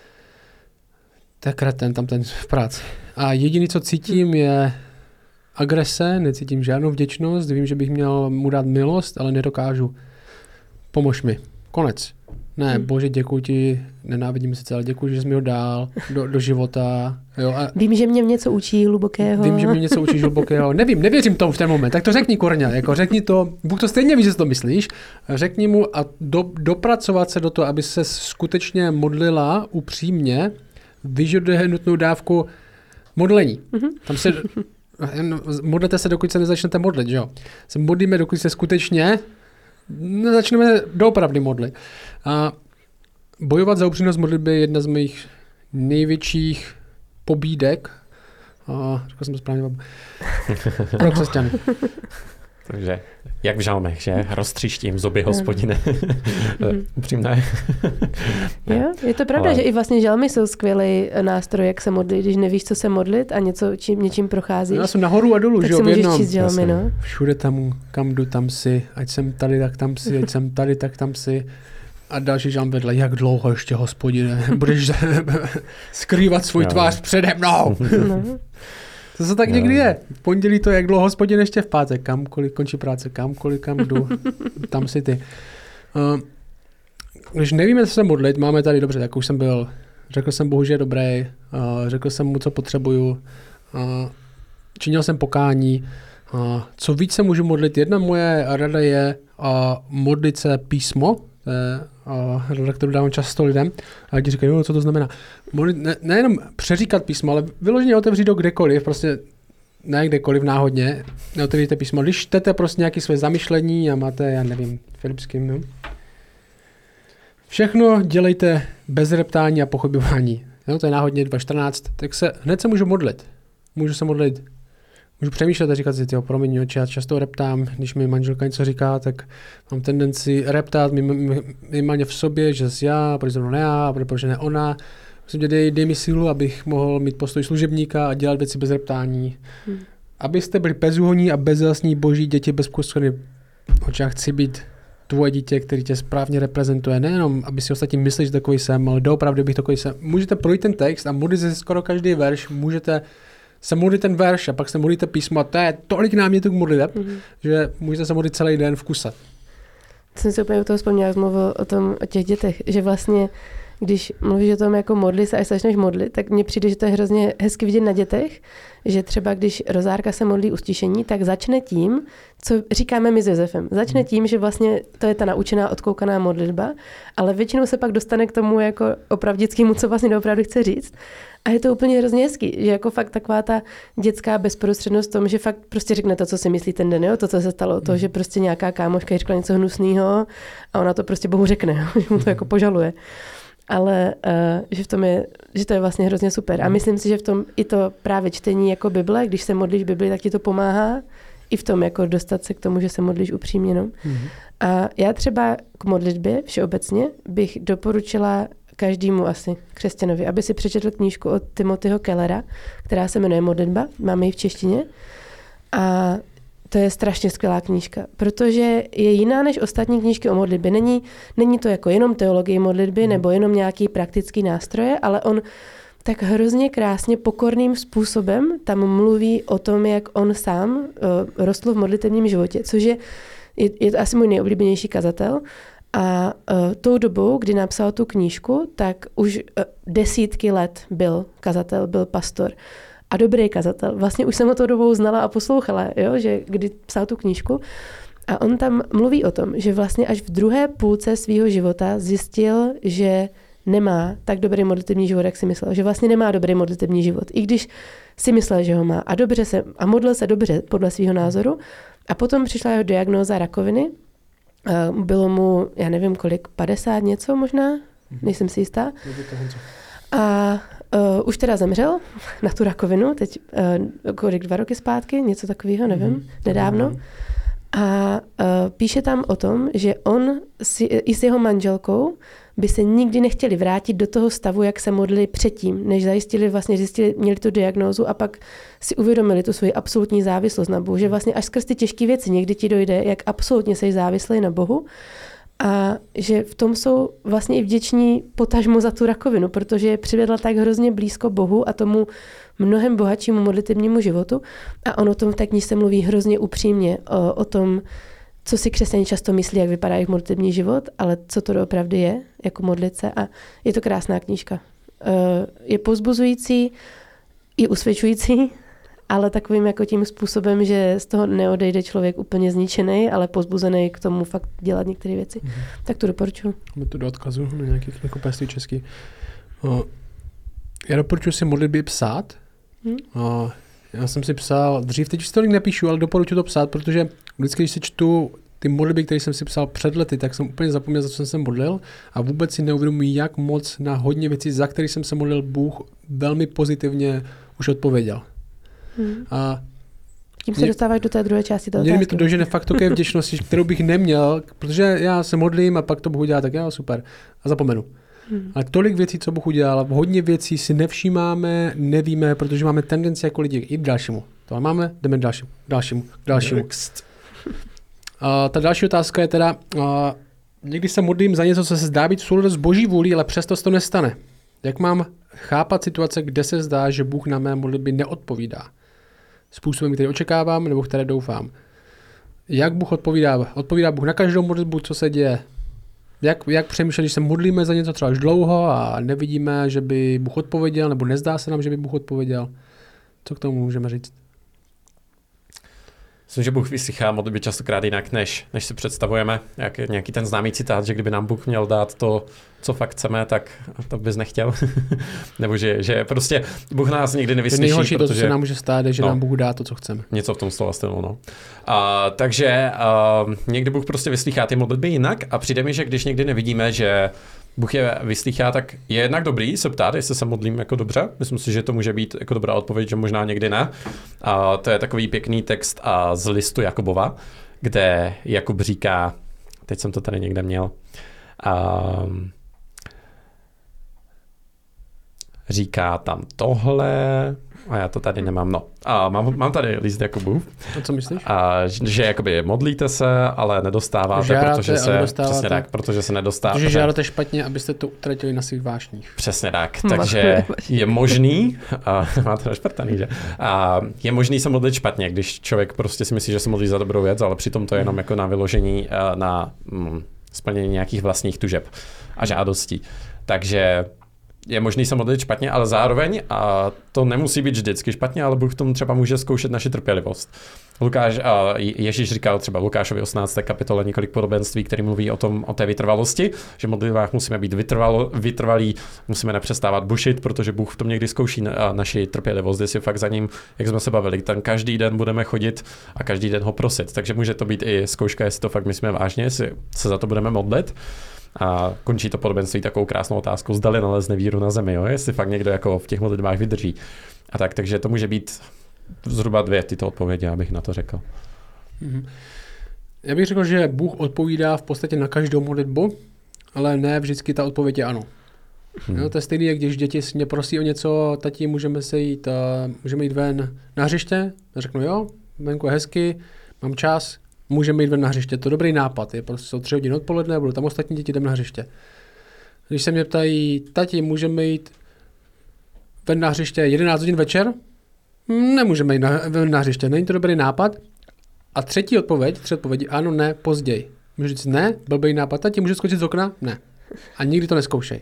S1: to je kreten, tam ten v práci. A jediný, co cítím, je agrese, necítím žádnou vděčnost, vím, že bych měl mu dát milost, ale nedokážu. Pomož mi. Konec. Ne, hmm. Bože, děkuji ti, nenávidím se celé, děkuji, že jsi mi ho dal do, do života. Jo, a
S2: vím, že mě něco učí hlubokého.
S1: Vím, že mě něco učíš hlubokého. Nevím, nevěřím tomu v ten moment. Tak to řekni, Korňa, jako řekni to, Bůh to stejně ví, že si to myslíš, řekni mu a do, dopracovat se do toho, aby se skutečně modlila upřímně, vyžaduje nutnou dávku modlení. Mm-hmm. Tam se, modlete se, dokud se nezačnete modlit, že jo? Se modlíme, dokud se skutečně nezačneme doopravdy modlit. A bojovat za upřímnost modlitby je jedna z mých největších pobídek. A řekl jsem to správně, pro křesťany.
S3: Takže jak v žalmech, že? Roztřištím zuby, Hospodine. Upřímné.
S2: Jo, je to pravda, ale... že i vlastně žalmy jsou skvělý nástroj, jak se modlit, když nevíš, co se modlit a něco, čím, něčím procházíš.
S1: Já jsem nahoru a dolů,
S2: tak
S1: že
S2: si
S1: v jednom.
S2: Číst žalmy, no.
S1: Všude tam, kam jdu, tam si, ať jsem tady, tak tam si, ať jsem tady, tak tam si. A další žalm vedle, jak dlouho ještě, Hospodine, budeš skrývat svůj jo. tvář přede mnou. No. To se tak no. někdy je. V pondělí to je, jak dlouho, Hospodin, ještě v pátek. Kamkoliv končí práce, kamkoliv, kam jdu, tam si ty. Uh, když nevíme, co se modlit, máme tady, dobře, tak už jsem byl, řekl jsem Bohu, že je dobrý, uh, řekl jsem mu, co potřebuju, uh, činil jsem pokání. Uh, co víc se můžu modlit? Jedna moje rada je uh, modlit se písmo, to je uh, rada, kterou dávám často lidem, a lidi říkají, no, co to znamená. Modlit, ne, nejenom přeříkat písmo, ale vyloženě otevřít do kdekoliv, prostě ne kdekoliv náhodně, neotevříte písmo. Když čtete prostě nějaké své zamyšlení a máte, já nevím, filipským, no. Všechno dělejte bez reptání a pochybování. No, to je náhodně dva čtrnáct, tak se hned se můžu modlit. Můžu se modlit. Můžu přemýšlet a říkat si, tyjo, promiň, oči, já často reptám, když mi manželka něco říká, tak mám tendenci reptát minimálně v sobě, že jsi já, proč zrovna ne já, proč ne ona. Myslím, dej, dej mi sílu, abych mohl mít postoj služebníka a dělat věci bez reptání. Hmm. Abyste byli bezúhonní a bezjasní boží děti bez kostrony. Oči, já chci být tvoje dítě, který tě správně reprezentuje. Nejenom, aby si ostatní mysleli, že takový jsem, ale doopravdy bych takový jsem. Můžete projít ten text a modlit se skoro každý verš, můžete se modlit ten verš a pak se modlíte písmo a to je tolik námětů k modliteb, mm-hmm. že můžete se modlit celý den v kuse.
S2: Jsem si úplně u toho vzpomněla, jak mluvil o tom, o těch dětech, že vlastně, když mluvíš o tom jako modli se, až se začneš modlit, tak mně přijde, že to je hrozně hezky vidět na dětech, že třeba když Rozárka se modlí utišení, tak začne tím, co říkáme my s Josefem. Začne tím, že vlastně to je ta naučená, odkoukaná modlitba, ale většinou se pak dostane k tomu jako opravdickému, co vlastně opravdu chce říct. A je to úplně hrozně hezký, že jako fakt taková ta dětská bezprostřednost v tom, že fakt prostě řekne to, co si myslí ten den, jo? To, co se stalo, to, že prostě nějaká kámoška řekla něco hnusného a ona to prostě Bohu řekne, že mu to jako požaluje. Ale uh, že v tom je, že to je vlastně hrozně super. A myslím si, že v tom i to právě čtení jako Bible, když se modlíš Bibli, tak ti to pomáhá i v tom jako dostat se k tomu, že se modlíš upřímně. No. Mm-hmm. A já třeba k modlitbě všeobecně bych doporučila každému asi křesťanovi, aby si přečetl knížku od Timothyho Kellera, která se jmenuje Modlitba, máme ji v češtině. A to je strašně skvělá knížka, protože je jiná než ostatní knížky o modlitbě. Není, není to jako jenom teologie modlitby nebo jenom nějaký praktický nástroje, ale on tak hrozně krásně pokorným způsobem tam mluví o tom, jak on sám uh, rostl v modlitevním životě, což je, je, je to asi můj nejoblíbenější kazatel. A uh, tou dobou, kdy napsal tu knížku, tak už uh, desítky let byl kazatel, byl pastor. A dobrý kazatel. Vlastně už jsem ho tou dobou znala a poslouchala, jo? Že kdy psal tu knížku. A on tam mluví o tom, že vlastně až v druhé půlce svého života zjistil, že nemá tak dobrý modlitevní život, jak si myslel. Že vlastně nemá dobrý modlitevní život. I když si myslel, že ho má. A dobře se, a modlil se dobře podle svého názoru. A potom přišla jeho diagnóza rakoviny. Bylo mu, já nevím kolik, padesát něco možná? Nejsem si jistá. A Uh, už teda zemřel na tu rakovinu, teď uh, kolik, dva roky zpátky, něco takového, nevím, mm-hmm. nedávno. A uh, píše tam o tom, že on si, i s jeho manželkou by se nikdy nechtěli vrátit do toho stavu, jak se modlili předtím, než zajistili, vlastně zjistili, měli tu diagnózu a pak si uvědomili tu svoji absolutní závislost na Bohu, že vlastně až skrz ty těžké věci někdy ti dojde, jak absolutně jsi závislý na Bohu. A že v tom jsou vlastně i vděční potažmo za tu rakovinu, protože je přivedla tak hrozně blízko Bohu a tomu mnohem bohatšímu modlitevnímu životu. A on o tom v té knížce mluví hrozně upřímně o, o tom, co si křesťané často myslí, jak vypadá jejich modlitevní život, ale co to doopravdy je, jako modlit se. A je to krásná knížka. Je povzbuzující i usvědčující, ale takovým jako tím způsobem, že z toho neodejde člověk úplně zničený, ale pozbuzený k tomu fakt dělat některé věci. Mm. Tak to doporučuji. Máme
S1: to do odkazu na nějaký knihkupectví český. O, já doporučuji si modlitby psát. Mm. O, já jsem si psal, dřív teď si tolik nepíšu, ale doporučuji to psát, protože vždycky, když si čtu ty modlitby, které jsem si psal před lety, tak jsem úplně zapomněl, za co jsem se modlil a vůbec si neuvědomuji, jak moc na hodně věcí, za které jsem se modlil, Bůh velmi pozitivně už odpověděl. Hmm. A
S2: Tím se
S1: Mě-
S2: dostáváš do té druhé části toho
S1: Někdy mi to
S2: otázky.
S1: dožene fakt také vděčnosti, kterou bych neměl, protože já se modlím a pak to Bůh udělá, tak jo, super. A zapomenu.
S2: Hmm.
S1: Ale tolik věcí, co Bůh udělal, hodně věcí si nevšímáme, nevíme, protože máme tendenci jako lidi jít k dalšímu. To máme, jdeme k dalšímu, k dalšímu, k dalšímu. A ta další otázka je teda, a někdy se modlím za něco, co se zdá být v souladu s Boží vůlí, ale přesto se to nestane. Jak mám chápat situace, kde se zdá, že Bůh na mé modlitby neodpovídá? Způsobem, který očekávám, nebo které doufám. Jak Bůh odpovídá? Odpovídá Bůh na každou modlitbu, co se děje? Jak, jak přemýšlet, když se modlíme za něco třeba už dlouho a nevidíme, že by Bůh odpověděl, nebo nezdá se nám, že by Bůh odpověděl? Co k tomu můžeme říct?
S3: Myslím, že Bůh vyslychá modlitby častokrát jinak, než, než si představujeme. Jak je nějaký ten známý citát, že kdyby nám Bůh měl dát to, co fakt chceme, tak to bys nechtěl. Nebo že, že prostě Bůh nás nikdy
S1: To
S3: nevyslyší,
S1: nejhorší to, co
S3: protože
S1: se nám může stát, je, že
S3: no.
S1: nám Bůh dá to, co chceme.
S3: něco v tom slova stylu. No. A, takže a, někdy Bůh prostě vyslýchá ty modlitby jinak a přijde mi, že když někdy nevidíme, že Bůh je vyslýchá, tak je jednak dobrý se ptát, jestli se modlím jako dobře. Myslím si, že to může být jako dobrá odpověď, že možná někdy ne. A to je takový pěkný text a z listu Jakubova, kde Jakub říká, teď jsem to tady někde měl, um, říká tam tohle, a já to tady nemám, no. A mám, mám tady list Jakubův.
S1: A co myslíš?
S3: A že jakoby modlíte se, ale nedostáváte,
S1: Žádáte,
S3: protože
S1: ale
S3: se,
S1: nedostáváte.
S3: přesně tak, protože se nedostáváte.
S1: Protože žádáte špatně, abyste to utratili na svých vášních.
S3: Přesně tak,
S2: Máš
S3: takže
S2: to
S3: je možný, a máte našprtaný, že? A je možný se modlit špatně, když člověk prostě si myslí, že se modlí za dobrou věc, ale přitom to je jenom jako na vyložení, na mm, splnění nějakých vlastních tužeb a žádostí. Takže je možný se modlit špatně, ale zároveň, a to nemusí být vždycky špatně, ale Bůh v tom třeba může zkoušet naši trpělivost. Lukáš, a Ježíš říkal třeba v Lukášovi osmnácté kapitole několik podobenství, které mluví o tom, o té vytrvalosti, že v modlitbách musíme být vytrvalo, vytrvalí, musíme nepřestávat bušit, protože Bůh v tom někdy zkouší na, naši trpělivost, jestli fakt za ním, jak jsme se bavili, tam každý den budeme chodit a každý den ho prosit. Takže může to být i zkouška, jestli to fakt myslíme vážně, jestli se za to budeme modlit. A končí to podobenství takovou krásnou otázkou, zdali nalezne víru na zemi, jo? Jestli fakt někdo jako v těch modlitbách vydrží. A tak, takže to může být zhruba dvě tyto odpovědi, abych na to řekl.
S1: Mhm. Já bych řekl, že Bůh odpovídá v podstatě na každou modlitbu, ale ne vždycky ta odpověď je ano. Hmm. Jo, to je stejný, jak když děti mě prosí o něco, tati, můžeme se jít, uh, můžeme jít ven na hřiště? Já řeknu, jo, venku je hezky, mám čas, můžeme jít ven na hřiště. To je dobrý nápad, je prostě jsou tři hodiny odpoledne, budou tam ostatní děti, jdeme na hřiště. Když se mě ptají, tati, můžeme jít ven na hřiště jedenáct hodin večer? Nemůžeme jít na, ven na hřiště, není to dobrý nápad. A třetí odpověď, tři odpovědi, ano, ne, později. Můžu říct ne, blbý nápad, tati, můžu skočit z okna? Ne. A nikdy to neskoušej.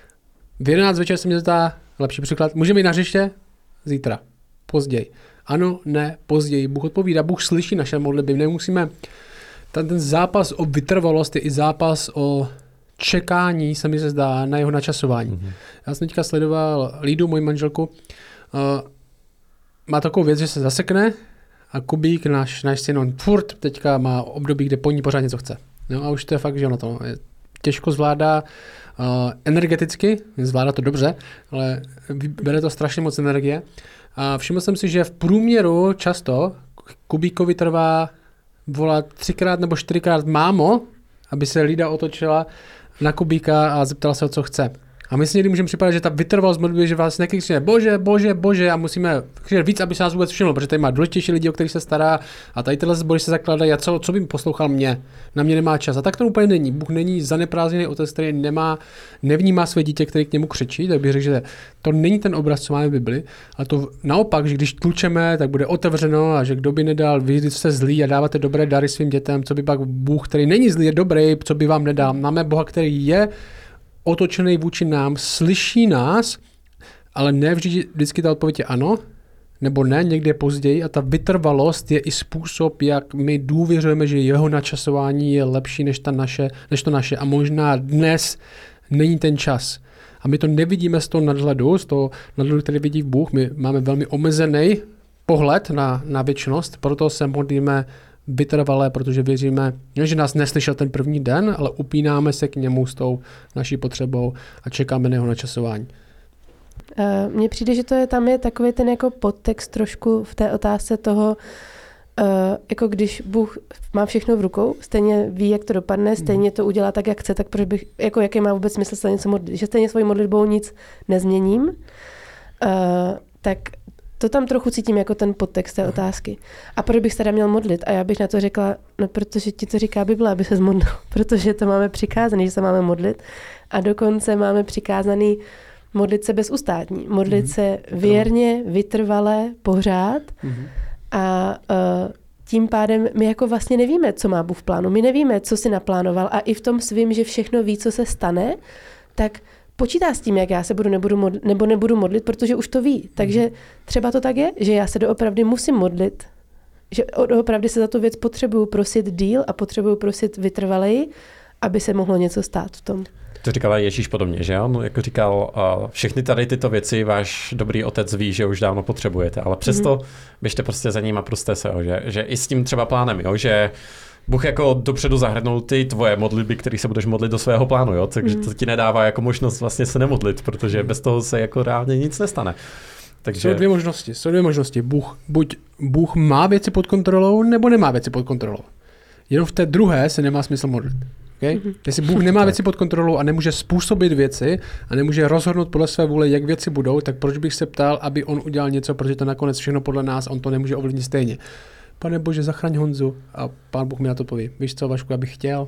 S1: V jedenáct večer se mě zdá lepší příklad, můžeme jít na hřiště? Zítra, později. Ano, ne, později. Bůh odpovídá, Bůh slyší naše modlitby. Nemusíme, ten, ten zápas o vytrvalost je i zápas o čekání, se mi se zdá, na jeho načasování. Mm-hmm. Já jsem teďka sledoval Lídu, moji manželku, uh, má takovou věc, že se zasekne a Kubík, náš, náš syn, on furt teďka má období, kde po ní pořád něco chce. No a už to je fakt, že ono to je, těžko zvládá uh, energeticky, zvládá to dobře, ale bere to strašně moc energie. A všiml jsem si, že v průměru často Kubíkovi trvá volat třikrát nebo čtyřikrát mámo, aby se Lída otočila na Kubíka a zeptala se, o co chce. A my si někdy můžeme připadat, že ta vytrvalost modlitby, že vlastně nekřičíme bože, bože, bože a musíme křičet víc, aby se nás vůbec všimlo, protože tady má důležitější lidi, o kterých se stará a tady tyhle zbory se zakládají a co, co by mi poslouchal mě, na mě nemá čas. A tak to úplně není. Bůh není zaneprázdněný otec, který nemá, nevnímá své dítě, který k němu křičí, tak bych řekl, že to není ten obraz, co máme v Bibli, a to naopak, že když tlučeme, tak bude otevřeno a že kdo by nedal, vy jste zlí a dáváte dobré dary svým dětem, co by pak Bůh, který není zlý, je dobrý, co by vám nedal. Máme Boha, který je otočený vůči nám, slyší nás, ale ne vždy, vždycky ta odpověď je ano, nebo ne, někdy je později a ta vytrvalost je i způsob, jak my důvěřujeme, že jeho načasování je lepší než, ta naše, než to naše a možná dnes není ten čas. A my to nevidíme z toho nadhledu, z toho nadhledu, který vidí Bůh, my máme velmi omezený pohled na, na věčnost, proto se modlíme vytrvalé, protože věříme, že nás neslyšel ten první den, ale upínáme se k němu s tou naší potřebou a čekáme na jeho načasování.
S2: Mně přijde, že to je tam je takový ten jako podtext trošku v té otázce toho, Uh, jako když Bůh má všechno v rukou, stejně ví, jak to dopadne, stejně to udělá tak, jak chce, tak proč bych, jako jaký má vůbec smysl se něco modlit, že stejně svojí modlitbou nic nezměním, uh, tak to tam trochu cítím jako ten podtext té otázky. A proč bych se teda měl modlit? A já bych na to řekla, no protože ti to říká Bible, aby se zmodlil, protože to máme přikázaný, že se máme modlit a dokonce máme přikázaný modlit se bezustátní, modlit mm-hmm. se věrně, vytrvale, pořád. Mm-hmm. A uh, tím pádem my jako vlastně nevíme, co má Bůh v plánu. My nevíme, co si naplánoval a i v tom svým, že všechno ví, co se stane, tak počítá s tím, jak já se budu nebudu modlit, nebo nebudu modlit, protože už to ví. Takže třeba to tak je, že já se doopravdy musím modlit, že doopravdy se za tu věc potřebuju prosit díl a potřebuju prosit vytrvaleji, aby se mohlo něco stát v tom.
S3: To říkala Ježíš podobně, že on jako říkal, uh, všechny tady tyto věci váš dobrý otec ví, že už dávno potřebujete, ale přesto mm-hmm. běžte prostě za ním a proste se, jo, že, že i s tím třeba plánem, jo, že Bůh jako dopředu zahrnul ty tvoje modlitby, které se budeš modlit do svého plánu, jo, takže to ti nedává jako možnost vlastně se nemodlit, protože bez toho se jako reálně nic nestane. Takže...
S1: Jsou dvě možnosti, jsou dvě možnosti. Bůh, buď Bůh má věci pod kontrolou, nebo nemá věci pod kontrolou. Jenom v té druhé se nemá smysl modlit. Okay? Mm-hmm. Jestli Bůh nemá věci pod kontrolou a nemůže způsobit věci a nemůže rozhodnout podle své vůle, jak věci budou, tak proč bych se ptal, aby on udělal něco, protože to nakonec všechno podle nás, on to nemůže ovlivnit stejně. Pane Bože, zachraň Honzu. A Pán Bůh mi na to poví. Víš co, Vašku, já bych chtěl,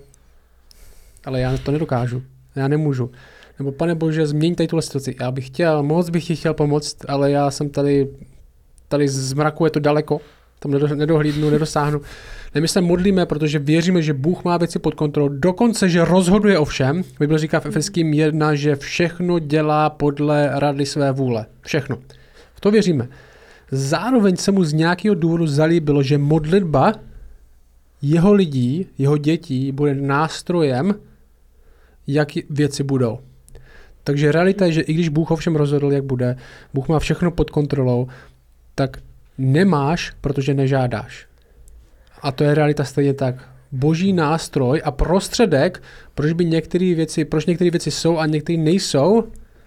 S1: ale já to nedokážu. Já nemůžu. Nebo Pane Bože, změň tady tuhle situaci. Já bych chtěl, moc bych ti chtěl pomoct, ale já jsem tady, tady z mraku je to daleko. Tam nedohlídnu, nedosáhnu. Ne, my se modlíme, protože věříme, že Bůh má věci pod kontrolou. Dokonce, že rozhoduje o všem. Bible říká v Efeským jedna, že všechno dělá podle rady své vůle. Všechno. V to věříme. Zároveň se mu z nějakého důvodu zalíbilo, že modlitba jeho lidí, jeho dětí bude nástrojem, jak věci budou. Takže realita je, že i když Bůh o všem rozhodl, jak bude, Bůh má všechno pod kontrolou, tak nemáš, protože nežádáš. A to je realita stejně tak. Boží nástroj a prostředek, proč by některé věci, proč některé věci jsou a některé nejsou,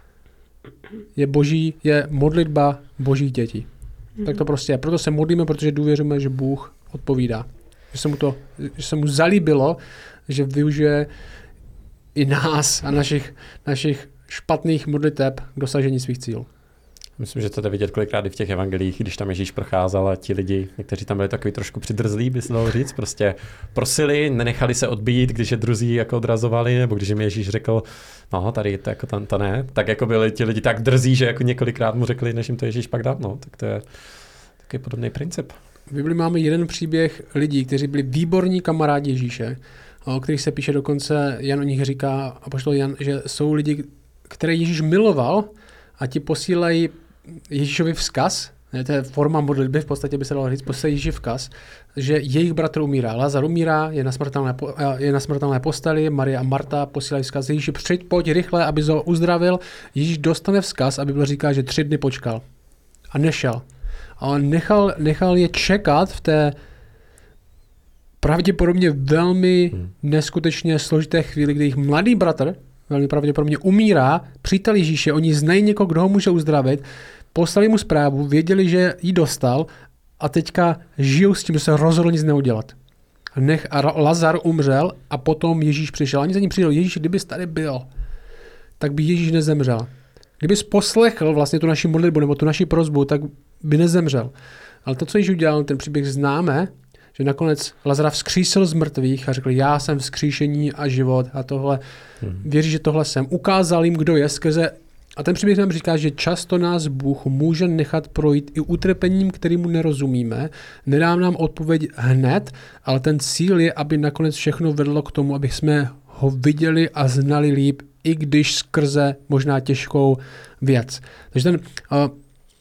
S1: je boží, je modlitba božích dětí. Mm-hmm. Tak to prostě je. Proto se modlíme, protože důvěřujeme, že Bůh odpovídá. Že se mu to, že se mu zalíbilo, že využije i nás a našich, našich špatných modliteb k dosažení svých cílů.
S3: Myslím, že to jde vidět kolikrát i v těch evangelích, když tam Ježíš procházel a ti lidi, někteří tam byli takový trošku přidrzlí, by se dalo říct, prostě prosili, nenechali se odbít, když je druzí jako odrazovali, nebo když jim Ježíš řekl, no tady to, jako tam, to ne, tak jako byli ti lidi tak drzí, že jako několikrát mu řekli, než jim to Ježíš pak dal, no, tak to je takový podobný princip.
S1: V Bibli máme jeden příběh lidí, kteří byli výborní kamarádi Ježíše, o kterých se píše dokonce, Jan o nich říká, apoštol Jan, že jsou lidi, které Ježíš miloval a ti posílají Ježíšovi vzkaz, to je forma modlitby, v podstatě by se dalo říct, posílají Ježíši vzkaz, že jejich bratr umírá. Lazar umírá, je na smrtelné, je na smrtelné posteli, Maria a Marta posílají vzkaz, Ježíši přijď, pojď rychle, aby ho uzdravil. Ježíš dostane vzkaz a Bible říká, že tři dny počkal a nešel. A on nechal, nechal je čekat v té pravděpodobně velmi hmm. neskutečně složité chvíli, kdy jejich mladý bratr velmi pravděpodobně umírá, přítel Ježíše, oni znají někoho, kdo ho může uzdravit, poslali mu zprávu, věděli, že ji dostal a teďka žijou s tím, že se rozhodl nic neudělat. Nech, a Lazar umřel a potom Ježíš přišel. Ani za ním přišel Ježíš, kdybys tady byl, tak by Ježíš nezemřel. Kdybys poslechl vlastně tu naši modlitbu nebo tu naši prosbu, tak by nezemřel. Ale to, co Ježíš udělal, ten příběh známe, že nakonec Lazara vzkřísil z mrtvých a řekl, já jsem vzkříšení a život a tohle, hmm. věří, že tohle jsem. Ukázal jim, kdo je skrze. A ten příběh nám říká, že často nás Bůh může nechat projít i utrpením, kterému nerozumíme. Nedá nám odpověď hned, ale ten cíl je, aby nakonec všechno vedlo k tomu, aby jsme ho viděli a znali líp, i když skrze možná těžkou věc. Takže ten, uh,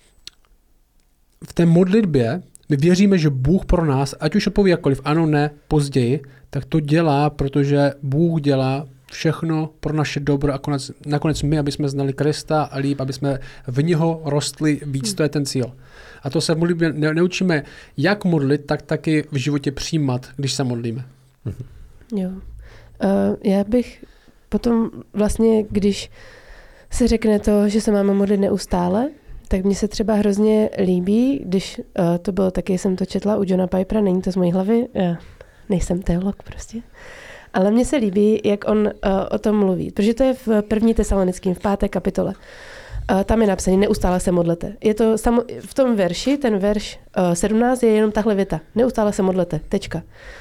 S1: v té modlitbě my věříme, že Bůh pro nás, ať už odpoví jakkoliv, ano, ne, později, tak to dělá, protože Bůh dělá všechno pro naše dobro a konec, nakonec my, aby jsme znali Krista a líp, aby jsme v něho rostli víc, to je ten cíl. A to se v modlitbě ne, neučíme jak modlit, tak taky v životě přijímat, když se modlíme.
S2: Jo. Uh, já bych potom vlastně, když se řekne to, že se máme modlit neustále, tak mně se třeba hrozně líbí, když uh, to bylo taky, jsem to četla u Johna Pipera, není to z mojí hlavy, já nejsem teolog prostě, ale mně se líbí, jak on uh, o tom mluví, protože to je v první Tesalonickým, v páté kapitole. Uh, tam je napsaný, neustále se modlete. Je to samo, v tom verši, ten verš uh, sedmnáct je jenom tahle věta, neustále se modlete, tečka.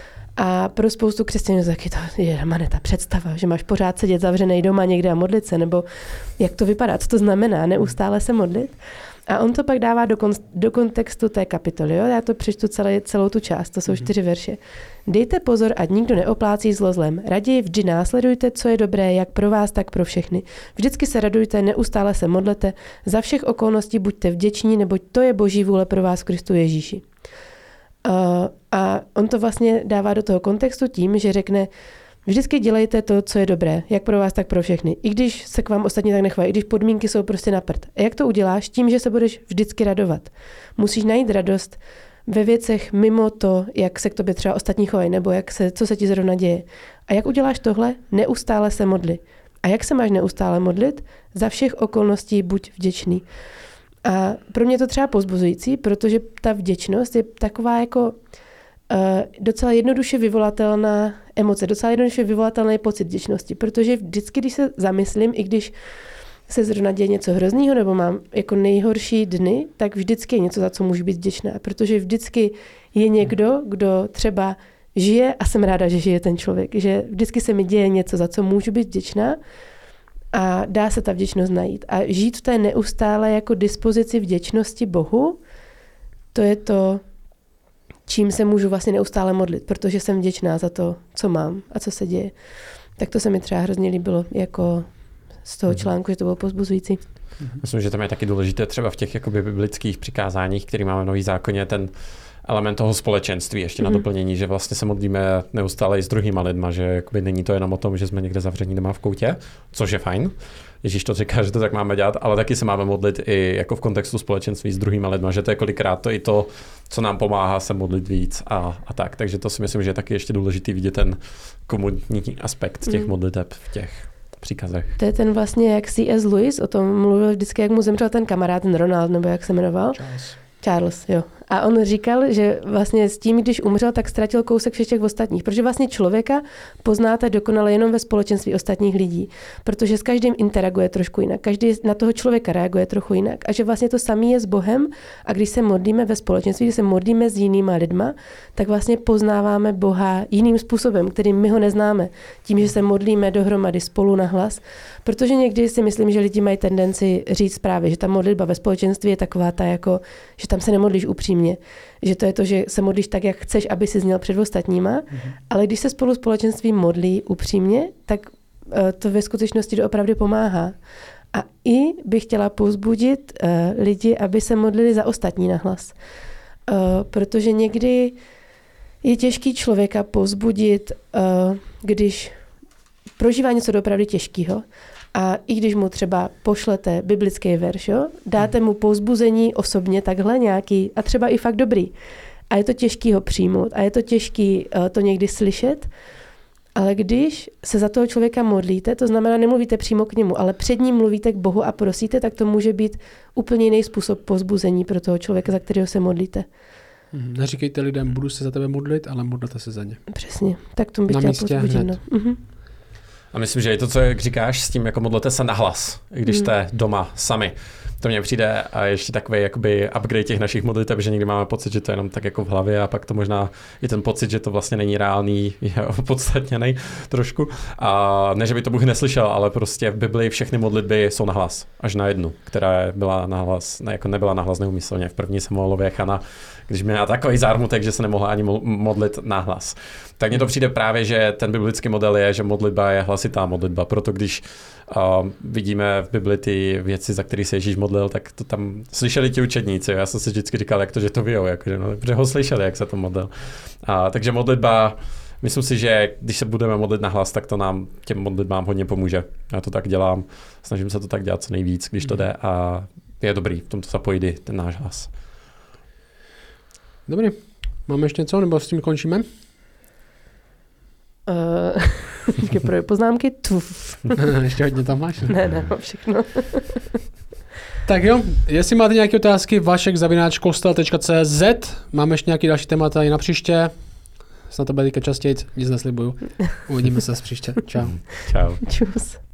S2: A pro spoustu křesťanů taky to je mane, ta představa, že máš pořád sedět zavřenej doma někde a modlit se, nebo jak to vypadá, co to znamená, neustále se modlit. A on to pak dává do, kon, do kontextu té kapitoly. Jo? Já to přečtu celé, celou tu část, to jsou mm-hmm. čtyři verše. Dejte pozor, ať nikdo neoplácí zlo zlem. Raději vždy následujte, co je dobré, jak pro vás, tak pro všechny. Vždycky se radujte, neustále se modlete. Za všech okolností buďte vděční, neboť to je Boží vůle pro vás v Kristu Ježíši. Uh, a on to vlastně dává do toho kontextu tím, že řekne, vždycky dělejte to, co je dobré, jak pro vás, tak pro všechny. I když se k vám ostatní tak nechovají, i když podmínky jsou prostě na prd. A jak to uděláš? Tím, že se budeš vždycky radovat. Musíš najít radost ve věcech mimo to, jak se k tobě třeba ostatní chovají, nebo jak se, co se ti zrovna děje. A jak uděláš tohle? Neustále se modli. A jak se máš neustále modlit? Za všech okolností buď vděčný. A pro mě je to třeba povzbuzující, protože ta vděčnost je taková jako uh, docela jednoduše vyvolatelná emoce, docela jednoduše vyvolatelný pocit vděčnosti, protože vždycky, když se zamyslím, i když se zrovna děje něco hroznýho nebo mám jako nejhorší dny, tak vždycky je něco, za co můžu být vděčná, protože vždycky je někdo, kdo třeba žije a jsem ráda, že žije ten člověk, že vždycky se mi děje něco, za co můžu být vděčná. A dá se ta vděčnost najít. A žít v té neustále jako dispozici vděčnosti Bohu, to je to, čím se můžu vlastně neustále modlit, protože jsem vděčná za to, co mám a co se děje. Tak to se mi třeba hrozně líbilo jako z toho článku, že to bylo povzbuzující.
S3: Myslím, že tam je taky důležité třeba v těch jakoby biblických přikázáních, které máme v Nový zákoně, ten element toho společenství ještě mm-hmm. na doplnění, že vlastně se modlíme neustále i s druhýma lidma, že jakoby není to jenom o tom, že jsme někde zavření doma v koutě, což je fajn. Ježíš to říká, že to tak máme dělat, ale taky se máme modlit i jako v kontextu společenství s druhýma lidma, že to je kolikrát to i to, co nám pomáhá se modlit víc a, a tak. Takže to si myslím, že je taky ještě důležitý vidět ten komunitní aspekt těch mm. modliteb v těch příkazech.
S2: To je ten vlastně, jak C S Lewis o tom mluvil vždycky, jak mu zemřel ten kamarád, ten Ronald, nebo jak se jmenoval.
S1: Charles.
S2: Charles, jo. A on říkal, že vlastně s tím, když umřel, tak ztratil kousek všech těch ostatních. Protože vlastně člověka poznáte dokonale jenom ve společenství ostatních lidí. Protože s každým interaguje trošku jinak. Každý na toho člověka reaguje trochu jinak. A že vlastně to samé je s Bohem. A když se modlíme ve společenství, když se modlíme s jinýma lidma, tak vlastně poznáváme Boha jiným způsobem, kterým my ho neznáme. Tím, že se modlíme dohromady spolu na hlas. Protože někdy si myslím, že lidi mají tendenci říct právě, že ta modlitba ve společenství je taková ta jako, že tam se nemodlíš upřímně, že to je to, že se modlíš tak, jak chceš, aby si zněl před ostatníma, mm-hmm. ale když se spolu společenství modlí upřímně, tak uh, to ve skutečnosti doopravdy pomáhá. A i bych chtěla povzbudit uh, lidi, aby se modlili za ostatní nahlas. Uh, protože někdy je těžký člověka povzbudit, uh, když prožívá něco doopravdy těžkého. A i když mu třeba pošlete biblický verš, jo, dáte mu povzbuzení osobně takhle nějaký a třeba i fakt dobrý. A je to těžký ho přijmout a je to těžký uh, to někdy slyšet, ale když se za toho člověka modlíte, to znamená, nemluvíte přímo k němu, ale před ním mluvíte k Bohu a prosíte, tak to může být úplně jiný způsob povzbuzení pro toho člověka, za kterého se modlíte.
S1: Neříkejte lidem, budu se za tebe modlit, ale modlete se za ně.
S2: Přesně, tak tomu bych chtěla povzbudit. No. Uh-huh.
S3: A myslím, že i to, co jak říkáš, s tím jako modlete se nahlas, když jste mm. doma sami. To mně přijde a ještě takový jakoby upgrade těch našich modliteb, že někdy máme pocit, že to je jenom tak jako v hlavě a pak to možná je ten pocit, že to vlastně není reálný, je opodstatněný trošku. A ne, že by to Bůh neslyšel, ale prostě v Biblii všechny modlitby jsou nahlas, až na jednu, která byla nahlas, ne, jako nebyla nahlas neumyslně. V první Samuelově Chana, když měla takový zármutek, že se nemohla ani modlit nahlas. Tak mně to přijde právě, že ten biblický model je, že modlitba je hlasitá modlitba. Proto když uh, vidíme v Bibli ty věci, za které se Ježíš modlil, tak to tam slyšeli ti učedníci. Já jsem si vždycky říkal, jak to, že to vyjou, jakože, no, protože ho slyšeli, jak se to modlil. Uh, takže modlitba, myslím si, že když se budeme modlit nahlas, tak to nám těm modlitbám hodně pomůže. Já to tak dělám, snažím se to tak dělat co nejvíc, když to jde a je dobrý v tomto zapojit ten náš hlas.
S1: Dobrý. Máme ještě něco, nebo s tím končíme?
S2: Uh, pro poznámky? Tuf.
S1: Ještě hodně tam máš.
S2: Ne, ne, mám všechno.
S1: Tak jo, jestli máte nějaké otázky, vašek zavináč kostel tečka cé zet. Máme ještě nějaký další témata i na příště. Snad to bude teďka častěji, nic neslibuju. Uvidíme se příště. Čau.
S3: Čau.
S2: Čus.